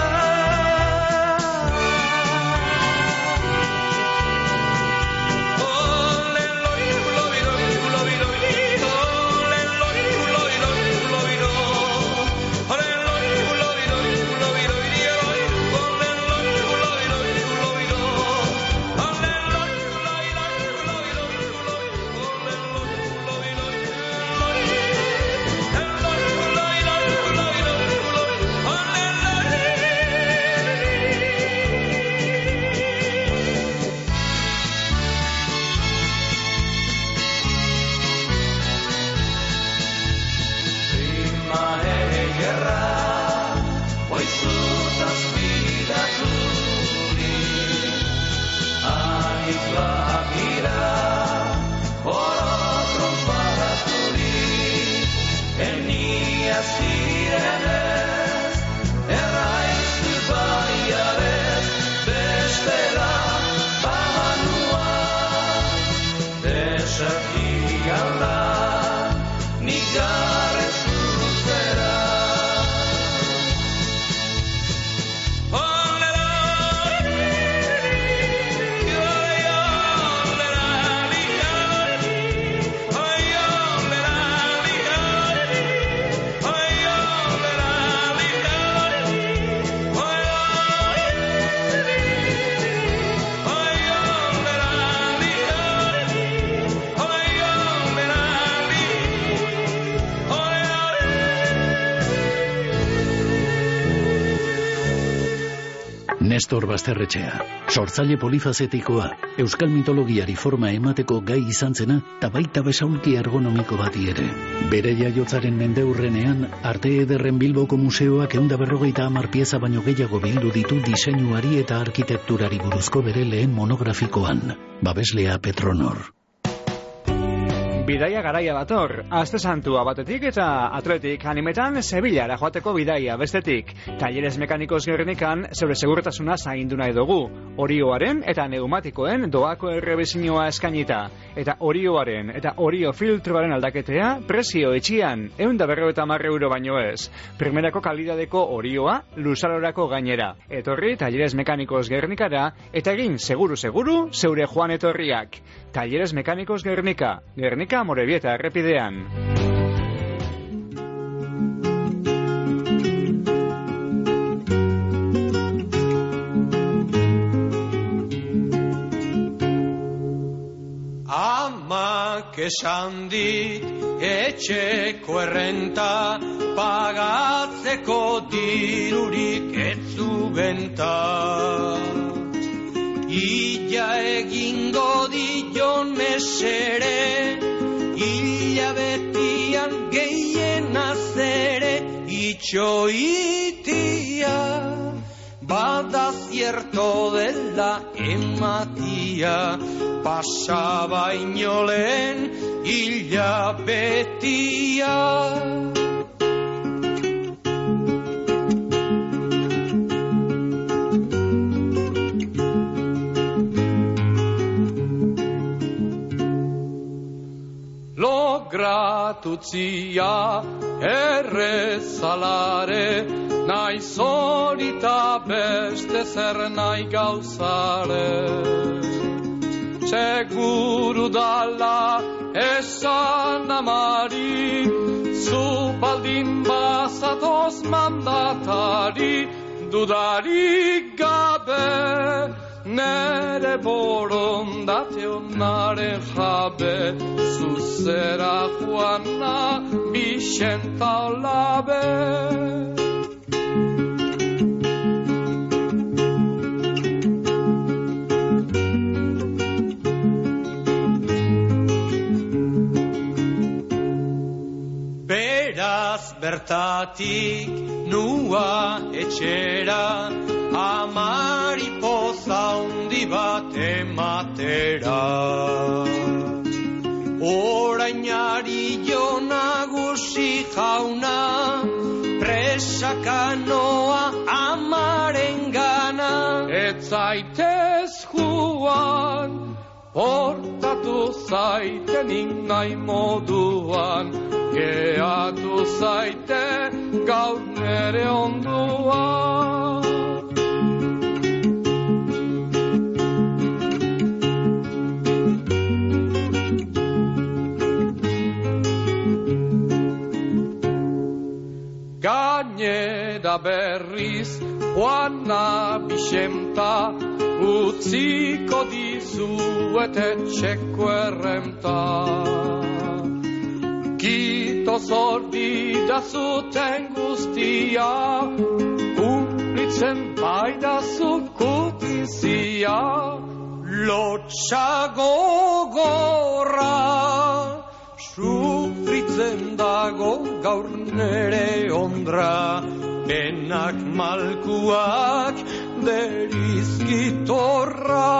Nestor Basterretxea, sortzaile polifazetikoa, euskal mitologiari forma emateko gai izan zena, eta baita besaulki ergonomiko bati ere. Bere jaiotzaren mendeurrenean, Arte Ederren Bilboko museoak 150 pieza baino gehiago bildu ditu diseinuari eta arkitekturari buruzko bere lehen monografikoan. Babeslea Petronor. Bidaia garaia dator, Aste Santua batetik eta Atletik animetan Sevillara joateko bidaia bestetik. Talleres Mekanikos Gernikan zeure segurtasuna zaindu nahi dugu. Orioaren eta neumatikoen doako errebizioa eskainita. Eta orioaren eta orio filtroaren aldaketea prezio etxian, 150 euro baino ez. Primerako kalidadeko orioa luzarorako gainera. Etorri Talleres Mekanikos Gernikara eta egin seguru zeure joan etorriak. Talleres Mekanikos Gernika, Gernika Amorebieta errepidean. Amak esan dit etxeko errenta pagatzeko dirurik ez zubenta. Illa egingo dion mesere, hilabetian gehienaz ere, itxoitia, bada zierto dela ematia, pasaba inolen hilabetia. Gratutzia errezalare, nahi zorita beste zer nahi gauzare. Seguru dala esan amari, zu baldin bazatoz mandatari, dudarik gabe, nere borondate onaren jabe, zuzera Juana Bixenta olabe. Beraz bertatik nua etxera, amari poza hundi bat ematera. Orainari jo nagusi jauna, presakanoa amaren gana. Ez zaitez juan, portatu zaitenik nahi moduan, geatu zaite gaur nere onduan. Gainera berriz, Juana Bixenta, utziko dizuet etxeko errenta. Kito zordida zuten guztia, kumplitzen baidazu kutizia. Lotxago gorra, sufritzen dago gaur nere ondra, penak malkuak derizkitorra.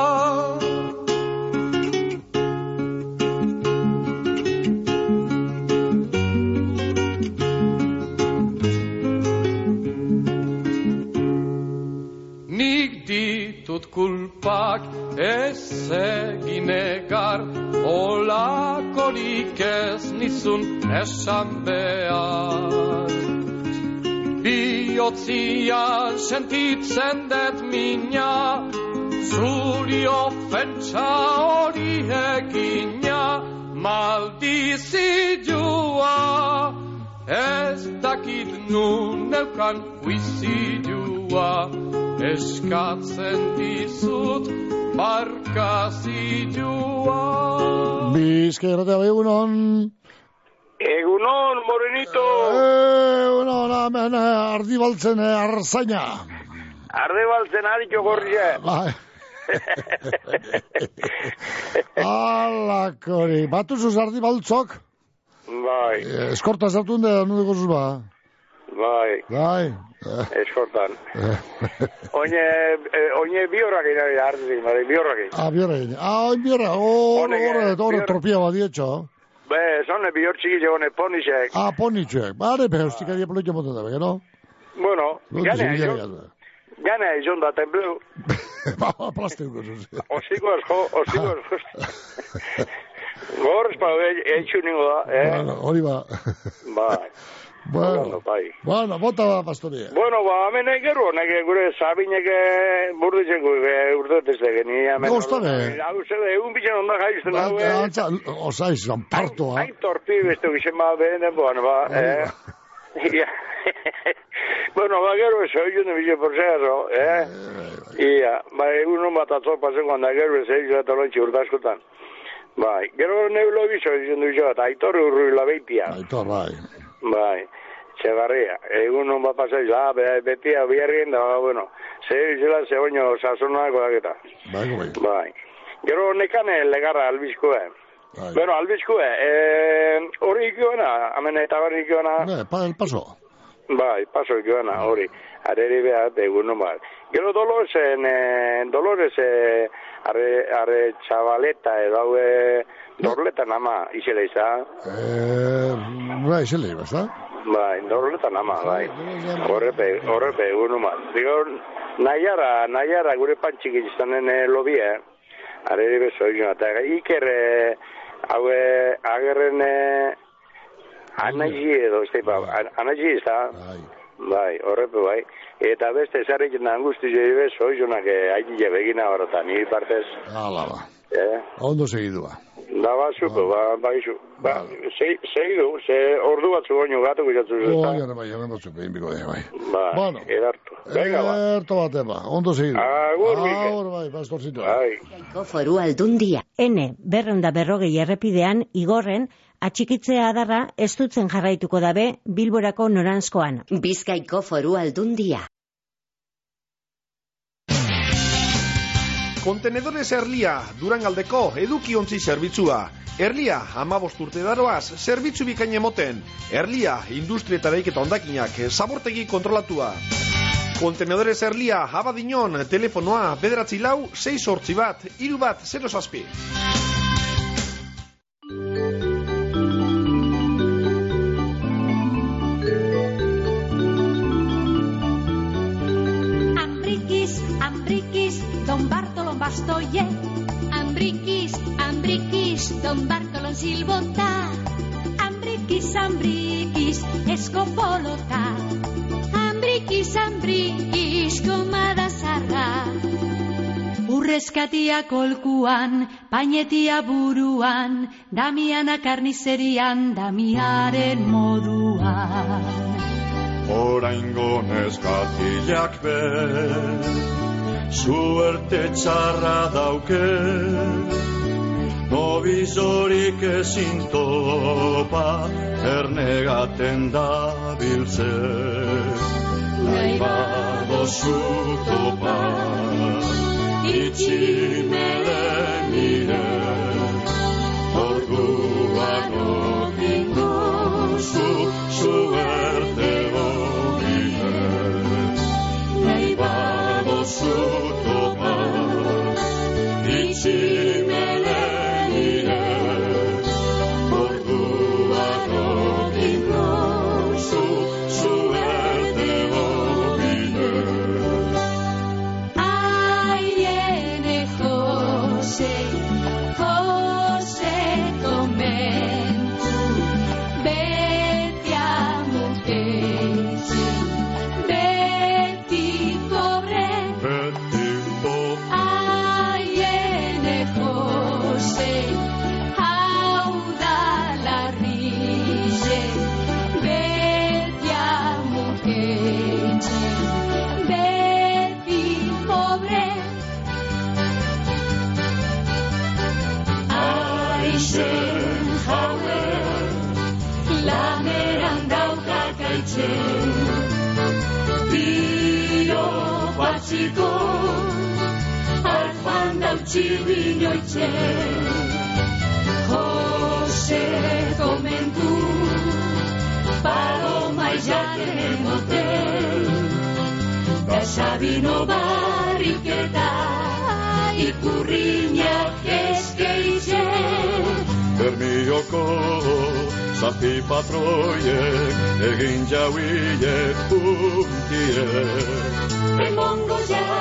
Nik ditut kulpak ez egin egar, olakorik ez nizun esan behar. Biotzian sentitzen det mina, zuri ofentsa hori egina, maldizidua, ez dakit nun neukan huizidua, eskatzen dizut barkazidua. Bizkaia egunon. Egunon, Morenito. Egunon, hemen ardibaltzen arzaina. Ardibaltzen aditxo gorria. Bai. Alakori, batuzuz ardibaltzok? Bai. Eskortaz hartun da, nude gozuz ba? Bai. Bai. Eskortan. Oine bi horrak inari ardizik, bi horrak. Bi horrak. Oin bi horrak. Horre tropia bat dietxo. Be, hone bihortxiki jegone ponixek. Ponixek. Bare, behostik adia politxo moten da, no? Bueno, gane izon da templeu. Plastiko, zuzi. Osiko asko. Gorrez pa, eitxu ningo da, Hori ba. Bai. Bueno, bota ba, pastoria. Bueno, hemen egeru, gure Sabinek burditzeko urtetezek, ni hemen... Gostare. Hau zede, egun bitxen ondak haizten hau, Antza, osaiz, partoa. Hain torpi bestu gizien behenen, Bueno, gero eso, yo no vi por eso, egun bat atzo paseko handa gero ez egin eta lontxe urtaskotan. Gero neblo bizo, izan du izan, Aitor urruila beitia. Aitor, Bai, txegarria. Egun bat pasai, betia biarrien da, bueno, zela zegoño sazonako daketa. Bai. Gero nekane legarra albizkoa. Bueno, albizkoa, hori ikioena, amene eta barri ikioena. Paso. Bai, paso ikioena, hori. Areri behat, egun bat. Gero Dolores, arre txabaleta edo Dorleta nama, izela izan. Izela izan, Bai, Dorleta nama, bai. Horrepe, egun bat. Digo, nahiara gure pantxik izanen lobia, areri bezo egin. Eta iker, agerren anaji edo, anaji izan. Bai, horrepe, bai. Eta beste zarrekin angusti joi bezo, zonak haiti jabegina horretan, ni partez. Ba. Ondo segidua. Da supo, baizu. Segidu, ordu batzu goño gato guzatu zuta. Bai, batzu behin biko bai. Bueno, edartu. Edartu bat, ondo segidu. Agur, bai, pastorzitu. Bizkaiko Foru Aldundia. N240 errepidean, Igorren, atxikitzea adarra ez dutzen jarraituko dabe Bilborako noranzkoan. Bizkaiko Foru Aldundia. Kontenedores Erlia, Durangaldeko edukiontzi zerbitzua. Erlia, 15 urte daroaz, zerbitzu bikain emoten. Erlia, industrietareik eta ondakinak, zabortegi kontrolatua. Kontenedores Erlia, Abadiñon, telefonoa, 944-681-3 Ambriquis, Don Bartolón Bastoye. Ambriquis, Don Bartolón Silbota. Ambriquis, Escopolota. Ambriquis, Komada Zarra. Urrezkatia kolkuan, painetia buruan, Damiana karnizerian, Damiaren moduan. Oraingo neskatiak suerte txarra dauke, nobizorik ezin topa, ernegaten da biltze. Nahi badozu topa, itximele nire, orduan okingo suerte ogine. Nahi badozu topa, itximele nire, orduan okingo suerte ogine. Aiene Jose komentu, beti amuketxe, beti pobre. Aiene Jose, hau da larrixe, beti amuketxe, beti pobre. Aixen jaue, laneran daukakaitxe, dio batziko, arfan dautxi binoitxe. Jose komentu, paloma izaten motel, da Sabino barriketa, ikurriñak eskeixe, Bermioko zazpi patroiek egin jauiek puntiek. Emongo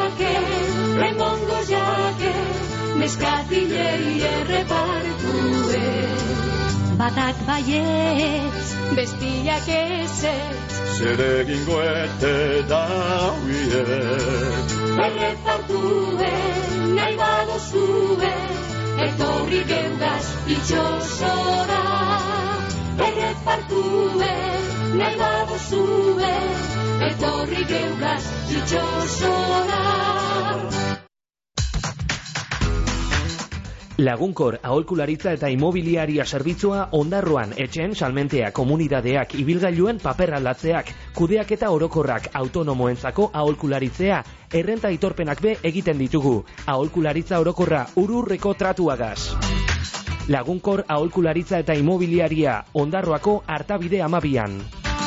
jake, neskatilei errepartue. Batak baietz, bestiak ezetz, zer egingo ete dauiek. Errepartue, nahi badozue, etorri geugaz itxosora. Errepartue, nahi badozue, etorri geugaz itxosora. Lagunkor aholkularitza eta imobiliaria zerbitzua Ondarroan etxeen salmentea komunidadeak ibilgailuen paper aldatzeak, kudeaketa orokorrak autonomoentzako aholkularitzea, errenta aitorpenak be egiten ditugu. Aholkularitza orokorra ururreko tratuagaz. Lagunkor aholkularitza eta imobiliaria Ondarroako Artabide 12an.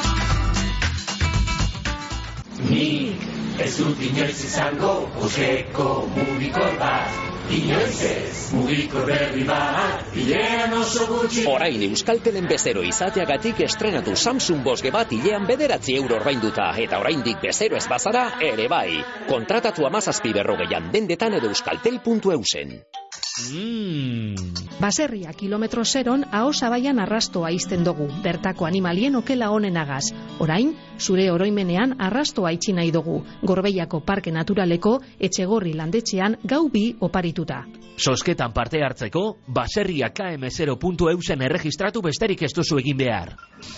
Nik ez dut inoiz izango oskeko mugikor bat. Inoiz ez, mugikor berri bat, hilean oso gutxi. Orain Euskaltelen bezero izateagatik estrenatu Samsung Bosge bat hilean 9 euro ordainduta, eta oraindik bezero ez bazara ere bai. Kontratatu 1740 dendetan edo euskaltel.eusen. Baserria kilometro zeron ahosabaian arrastoa izten dugu, bertako animalien okela honenagaz. Orain, zure oroimenean arrastoa itxi nahi dugu, Gorbeiako Parke Naturaleko Etxegorri landetxean gau 2 oparituta. Sosketan parte hartzeko, baserria km0.eusen erregistratu besterik ez duzu egin behar.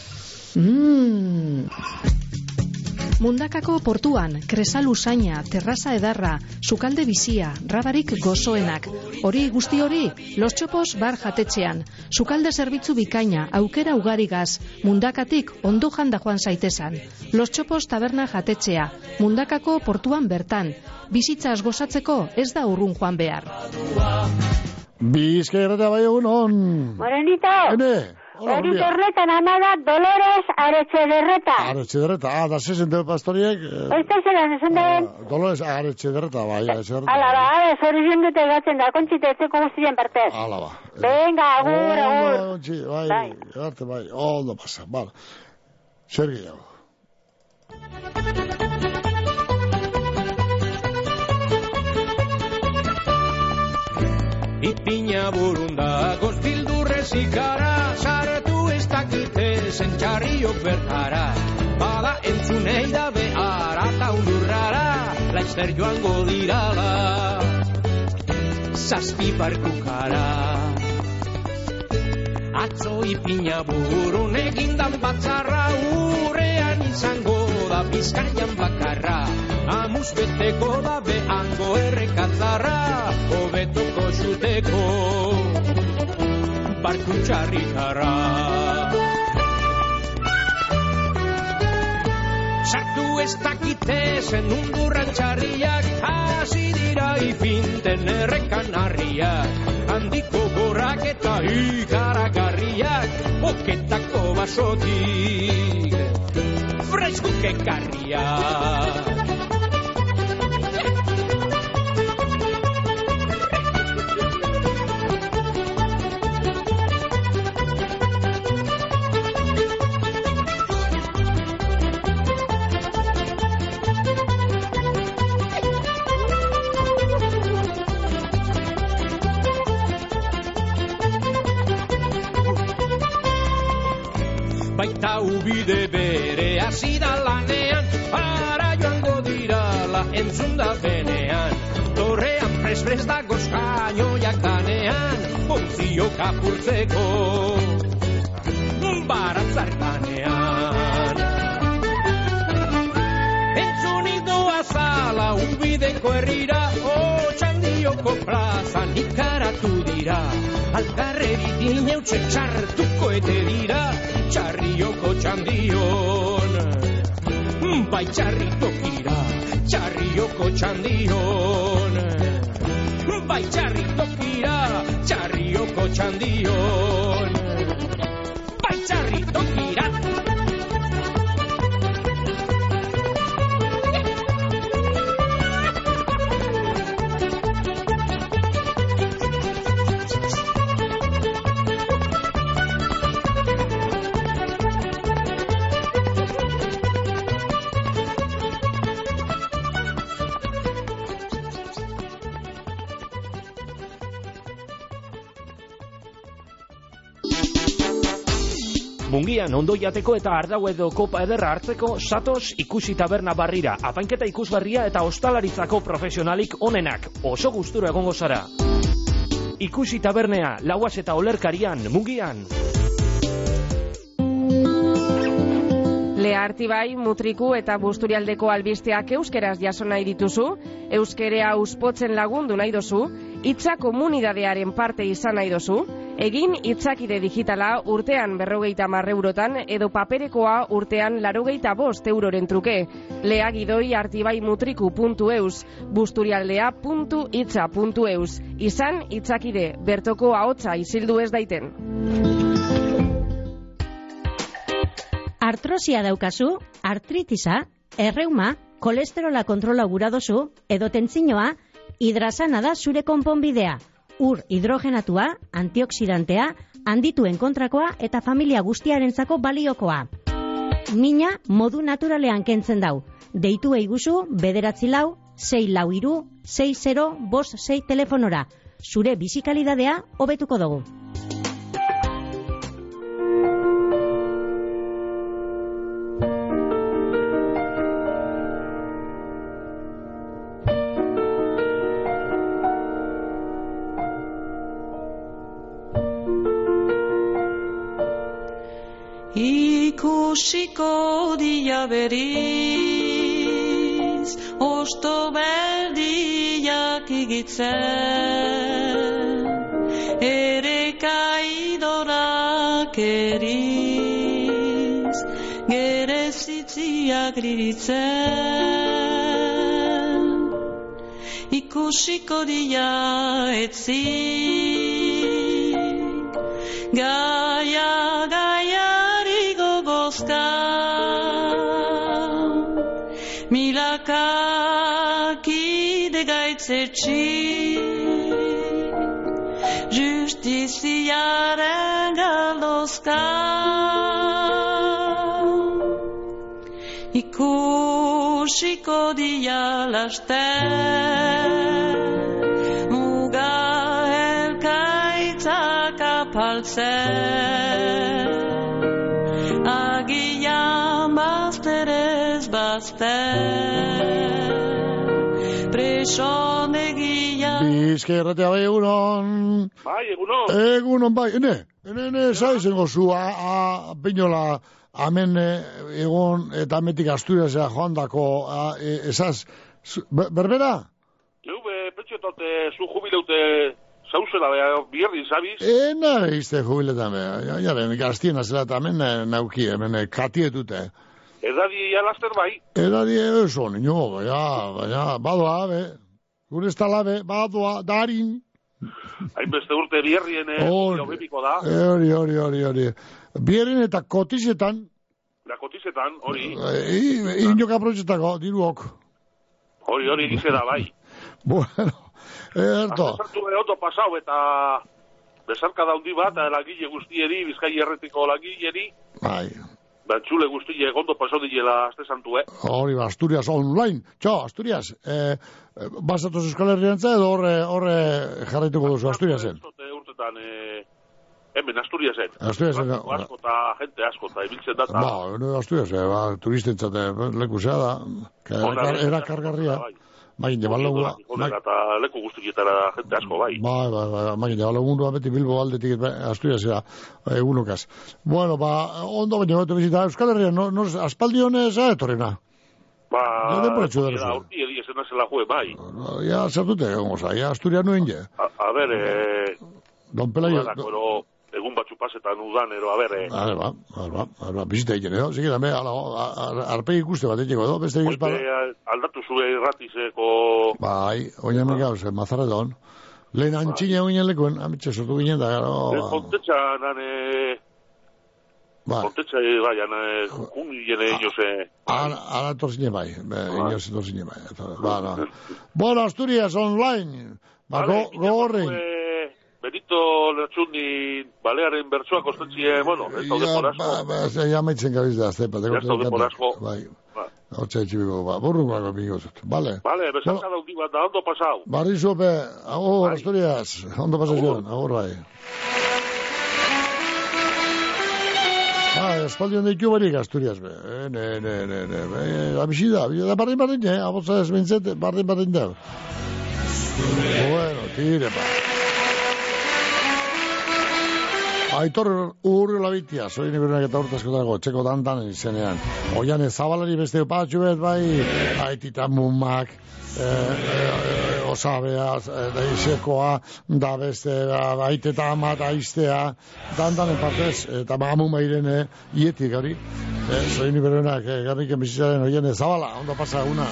Mundakako portuan, kresal usaina, terraza edarra, sukalde bizia, rabarik gozoenak. Hori guzti hori, Los Txopos bar jatetxean. Sukalde zerbitzu bikaina, aukera ugarigaz, Mundakatik ondo janda joan zaitezan. Los Txopos taberna jatetxea, Mundakako portuan bertan. Bizitzaz gozatzeko ez da urrun joan behar. Bizkaia bai egunon. Morenito. Hene. Hori torretan amada Dolores Aretxederreta. Aretxederreta, da zezen del pastoriek. Oizta zelan, esan da. Dolores Aretxederreta, bai, Aretxedereta. Ala, ba, hori jendute gatzen da, kontzite etzeko guztien partez. Ala, ba. Venga, agur, agur. Bai, arte, bai, ondo pasa, bale. Zer gehiago. Ipina burunda, gozbildurrezikara, saretu ez dakite zentxarriok bertara. Bada entzunei da behar, eta undurrara, laizter joango dirala, zazpi barkukara. Atzo ipina burun egindan batzarra, urrean izango da Bizkaian bakarra. Amuz beteko da behango errekatzarra, hobetoko zuteko barku txarrikarra. Sartu ez dakite zen undurran txarriak, hasi dira ipinten errekan harriak. Handiko gorrak eta ikaragarriak, oketako basotik freskuk ekarriak. Baita ubide bere azida lanean, para joango dirala entzunda benean. Torrean prespres dagoz kainoiak danean, ontzio kapurtzeko baratzarkanean. Entzunik doa zala ubideko herrira, Otxandioko plazan ikaratu dira. Alkarrerit eutxe txartuko ete dira, Txarrioko txandion, bai txarritokira, Txarrioko txandion, bai txarritokira, Txarrioko txandion, bai txarritokira. Mungian ondo jateko eta ardau edo kopa ederra hartzeko satos ikusi taberna barrira. Apainketa ikusgarria eta ostalaritzako profesionalik onenak. Oso gustura egongo zara. Ikusi tabernea, Lauas eta Olerkarian, Mungian. Lea Artibai, Mutriku eta Busturialdeko albisteak euskeraz jaso nahi dituzu, euskerea uspotzen lagundu nahi dozu, hitza komunidadearen parte izan nahi dozu, egin hitzakide digitala urtean 50 eurotan edo paperekoa urtean 85 euroren truke. Lea Gidoi artibaimutriku.eus, busturialdea.hitza.eus. Izan hitzakide, bertoko ahotsa isildu ez daiten. Artrosia daukazu, artritisa, erreuma, kolesterola kontrola gura dozu, edo tentzinoa, hidrasana da zure konponbidea. Ur hidrogenatua, antioxidantea, handituen kontrakoa eta familia guztiarentzako baliokoa. Mina modu naturalean kentzen dau. Deitu eiguzu 946436056 telefonora. Zure bizikalidadea hobetuko dugu. Ikusiko dia beriz, osto berdiak igitzen, ere kaidorak eriz, gerezitziak riritzen. Ikusiko dia etzik, gaia milaka kide gaitzetxik, justiziaren galdozka. Ikusiko dia laster, muga elkaitzak apaltzen, agian bazterez presonegia. Bizkai erratea bai egunon. Bai, egunon. Egunon bai, ene, zaizengo zu, peinola, amen egon eta ametik Asturiasea joandako, esaz, berbera? Jau, petxetote, zu jubileute zauzela, bierri, zabiz? Nare izte jubiletan, jaren, gaztiena zela eta amen nauki, hemen katietute. Edadi alaster bai? Edadi eso, niño, baina, badoa, gure ez talabe, badoa, darin. Hainbeste urte bierrien jobepiko da. Hori. Bierrien eta kotizetan. Da kotizetan, hori. Inok aprotxetako, diruok. Hori gizera bai. Bueno, erto. Azartu oto pasau eta besarka daundi bat, lagile guztieri, Bizkai erretiko lagileri. Bai. Txule guztie gondo pasau diela azte santu, Hori, Asturias online. Asturias, basatoz Euskal Herriantza edo horre jarraituko duzu Asturiasen? Urtetan, hemen Asturiasen. Asturiasen. Asko eta jente asko eta ibiltzen data. Asturiasen, turistentzat leku zea da. Erakargarria. Magin de balogua. Eta leku guztietara jente asko, bai. Magin de balogundua beti Bilbo aldetik Asturiasera egunokaz. Bueno, ondo baina betu bizita Euskal Herria, aspaldi honez etorrena. Urti ediesen azela jue, bai. Ja, zertute, Asturianoen je. A ber, Don Pelaio... Egun batzu pasetan udan, a ber... bizita egin, Ziki dame, arpegi ikuste bat egin, beste egin espada. Aldatu zure irratizeko... Bai, oina megauz, mazarredon. Lehen antxina oinen lekuen, amitxe sortu ginen da, gero... Kontetxa, kontetxa, bai, jene inoze... Ara torzine bai, inoze torzine bai. Bueno, Asturias online, gogorrein. Benito Lertxundi balearen bertsoak ostentzie, ez daude porazko. Ja maitzen gabiz da, aztepa. Ja daude porazko. Bai, hortza etxibiko, burrukoako bingo zut. Vale, besarka dauki bat da, ondo pasau. Barri zupe, agur, Asturias, ondo pasau zion, agur bai. espaldion ditu barik Asturias, abixida, bardin, abotza ez bintzet, bardin da. Bueno, tire, Aitor Urriola bitia, soin iberunak eta urtazko dago, txeko dantan izenean. Oian Zabalari beste opatxu bet, bai, Aitita Mumak, Osabea, Isekoa, da beste, Aiteta Amat, Aiztea, dantanen partez, eta Amuma Irene, ietik hori. Soin iberunak, garriken bizitzaren oian Zabala, ondo pasa una.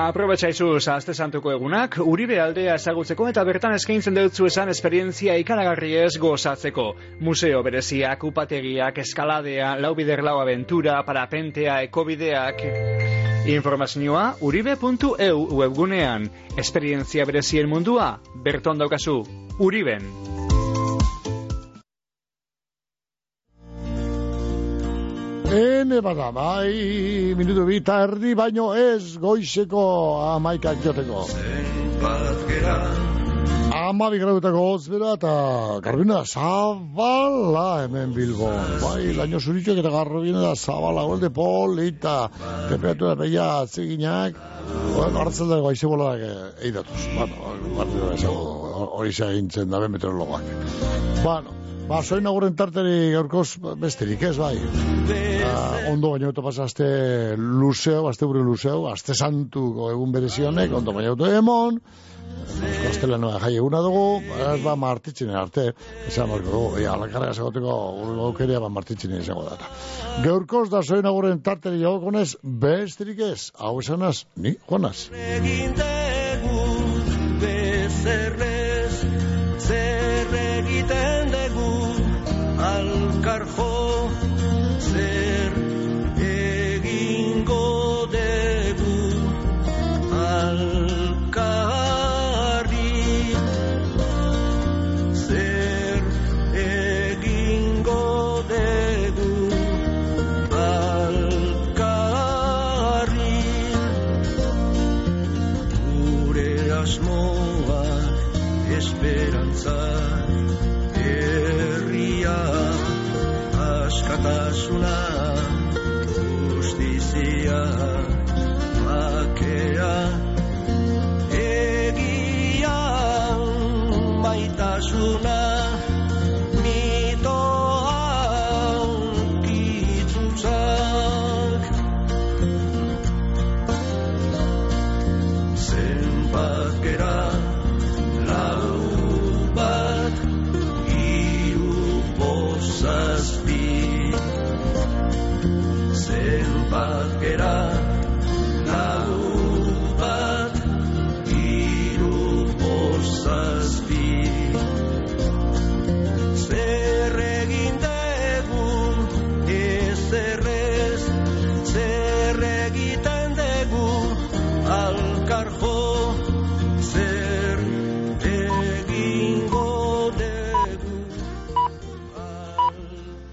Aprobetxaizu Zahazte Santuko egunak, Uribe aldea ezagutzeko eta bertan eskaintzen deutzu esan esperientzia ikaragarri ez gozatzeko. Museo bereziak, upategiak, eskaladea, laubider lau aventura, parapentea, ekobideak... Informazioa uribe.eu webgunean. Esperientzia berezien mundua, berton daukazu, Uriben. Ene bada, bai, minutu bita erdi, baino ez goizeko 11 joteko. 12 gradutako hotz-bera eta garbina zabala hemen Bilbon. Bai, laino zuritxoak eta garbina da zabala, golde polita, temperatura beia atzeginak, hartzen dago aize boladak eidatuz. Hori zagintzen dabe meteorologoak. Bueno, soin aguren tarteri gaurkoz besterik ez, bai. Ondo baina auto pasa aste buru luzeo, aste santuko egun berezionek, ondo baina auto emon, Kostelanoa jai eguna dugu, martitzinen arte, esan marko dugu, alakarra segoteko gaukeria martitzinen izango data. Gaurkoz da soin aguren tarteri jagokonez, besterik ez, hau esanaz, ni, Juanaz. Egin dugu, bezerrez, zer egiten dugu, alkarjo, zer egingo dugu, esperantza herria askatasuna justizia bakea egia maitasuna mitoa kitzutzak zenbat gera zenbat gera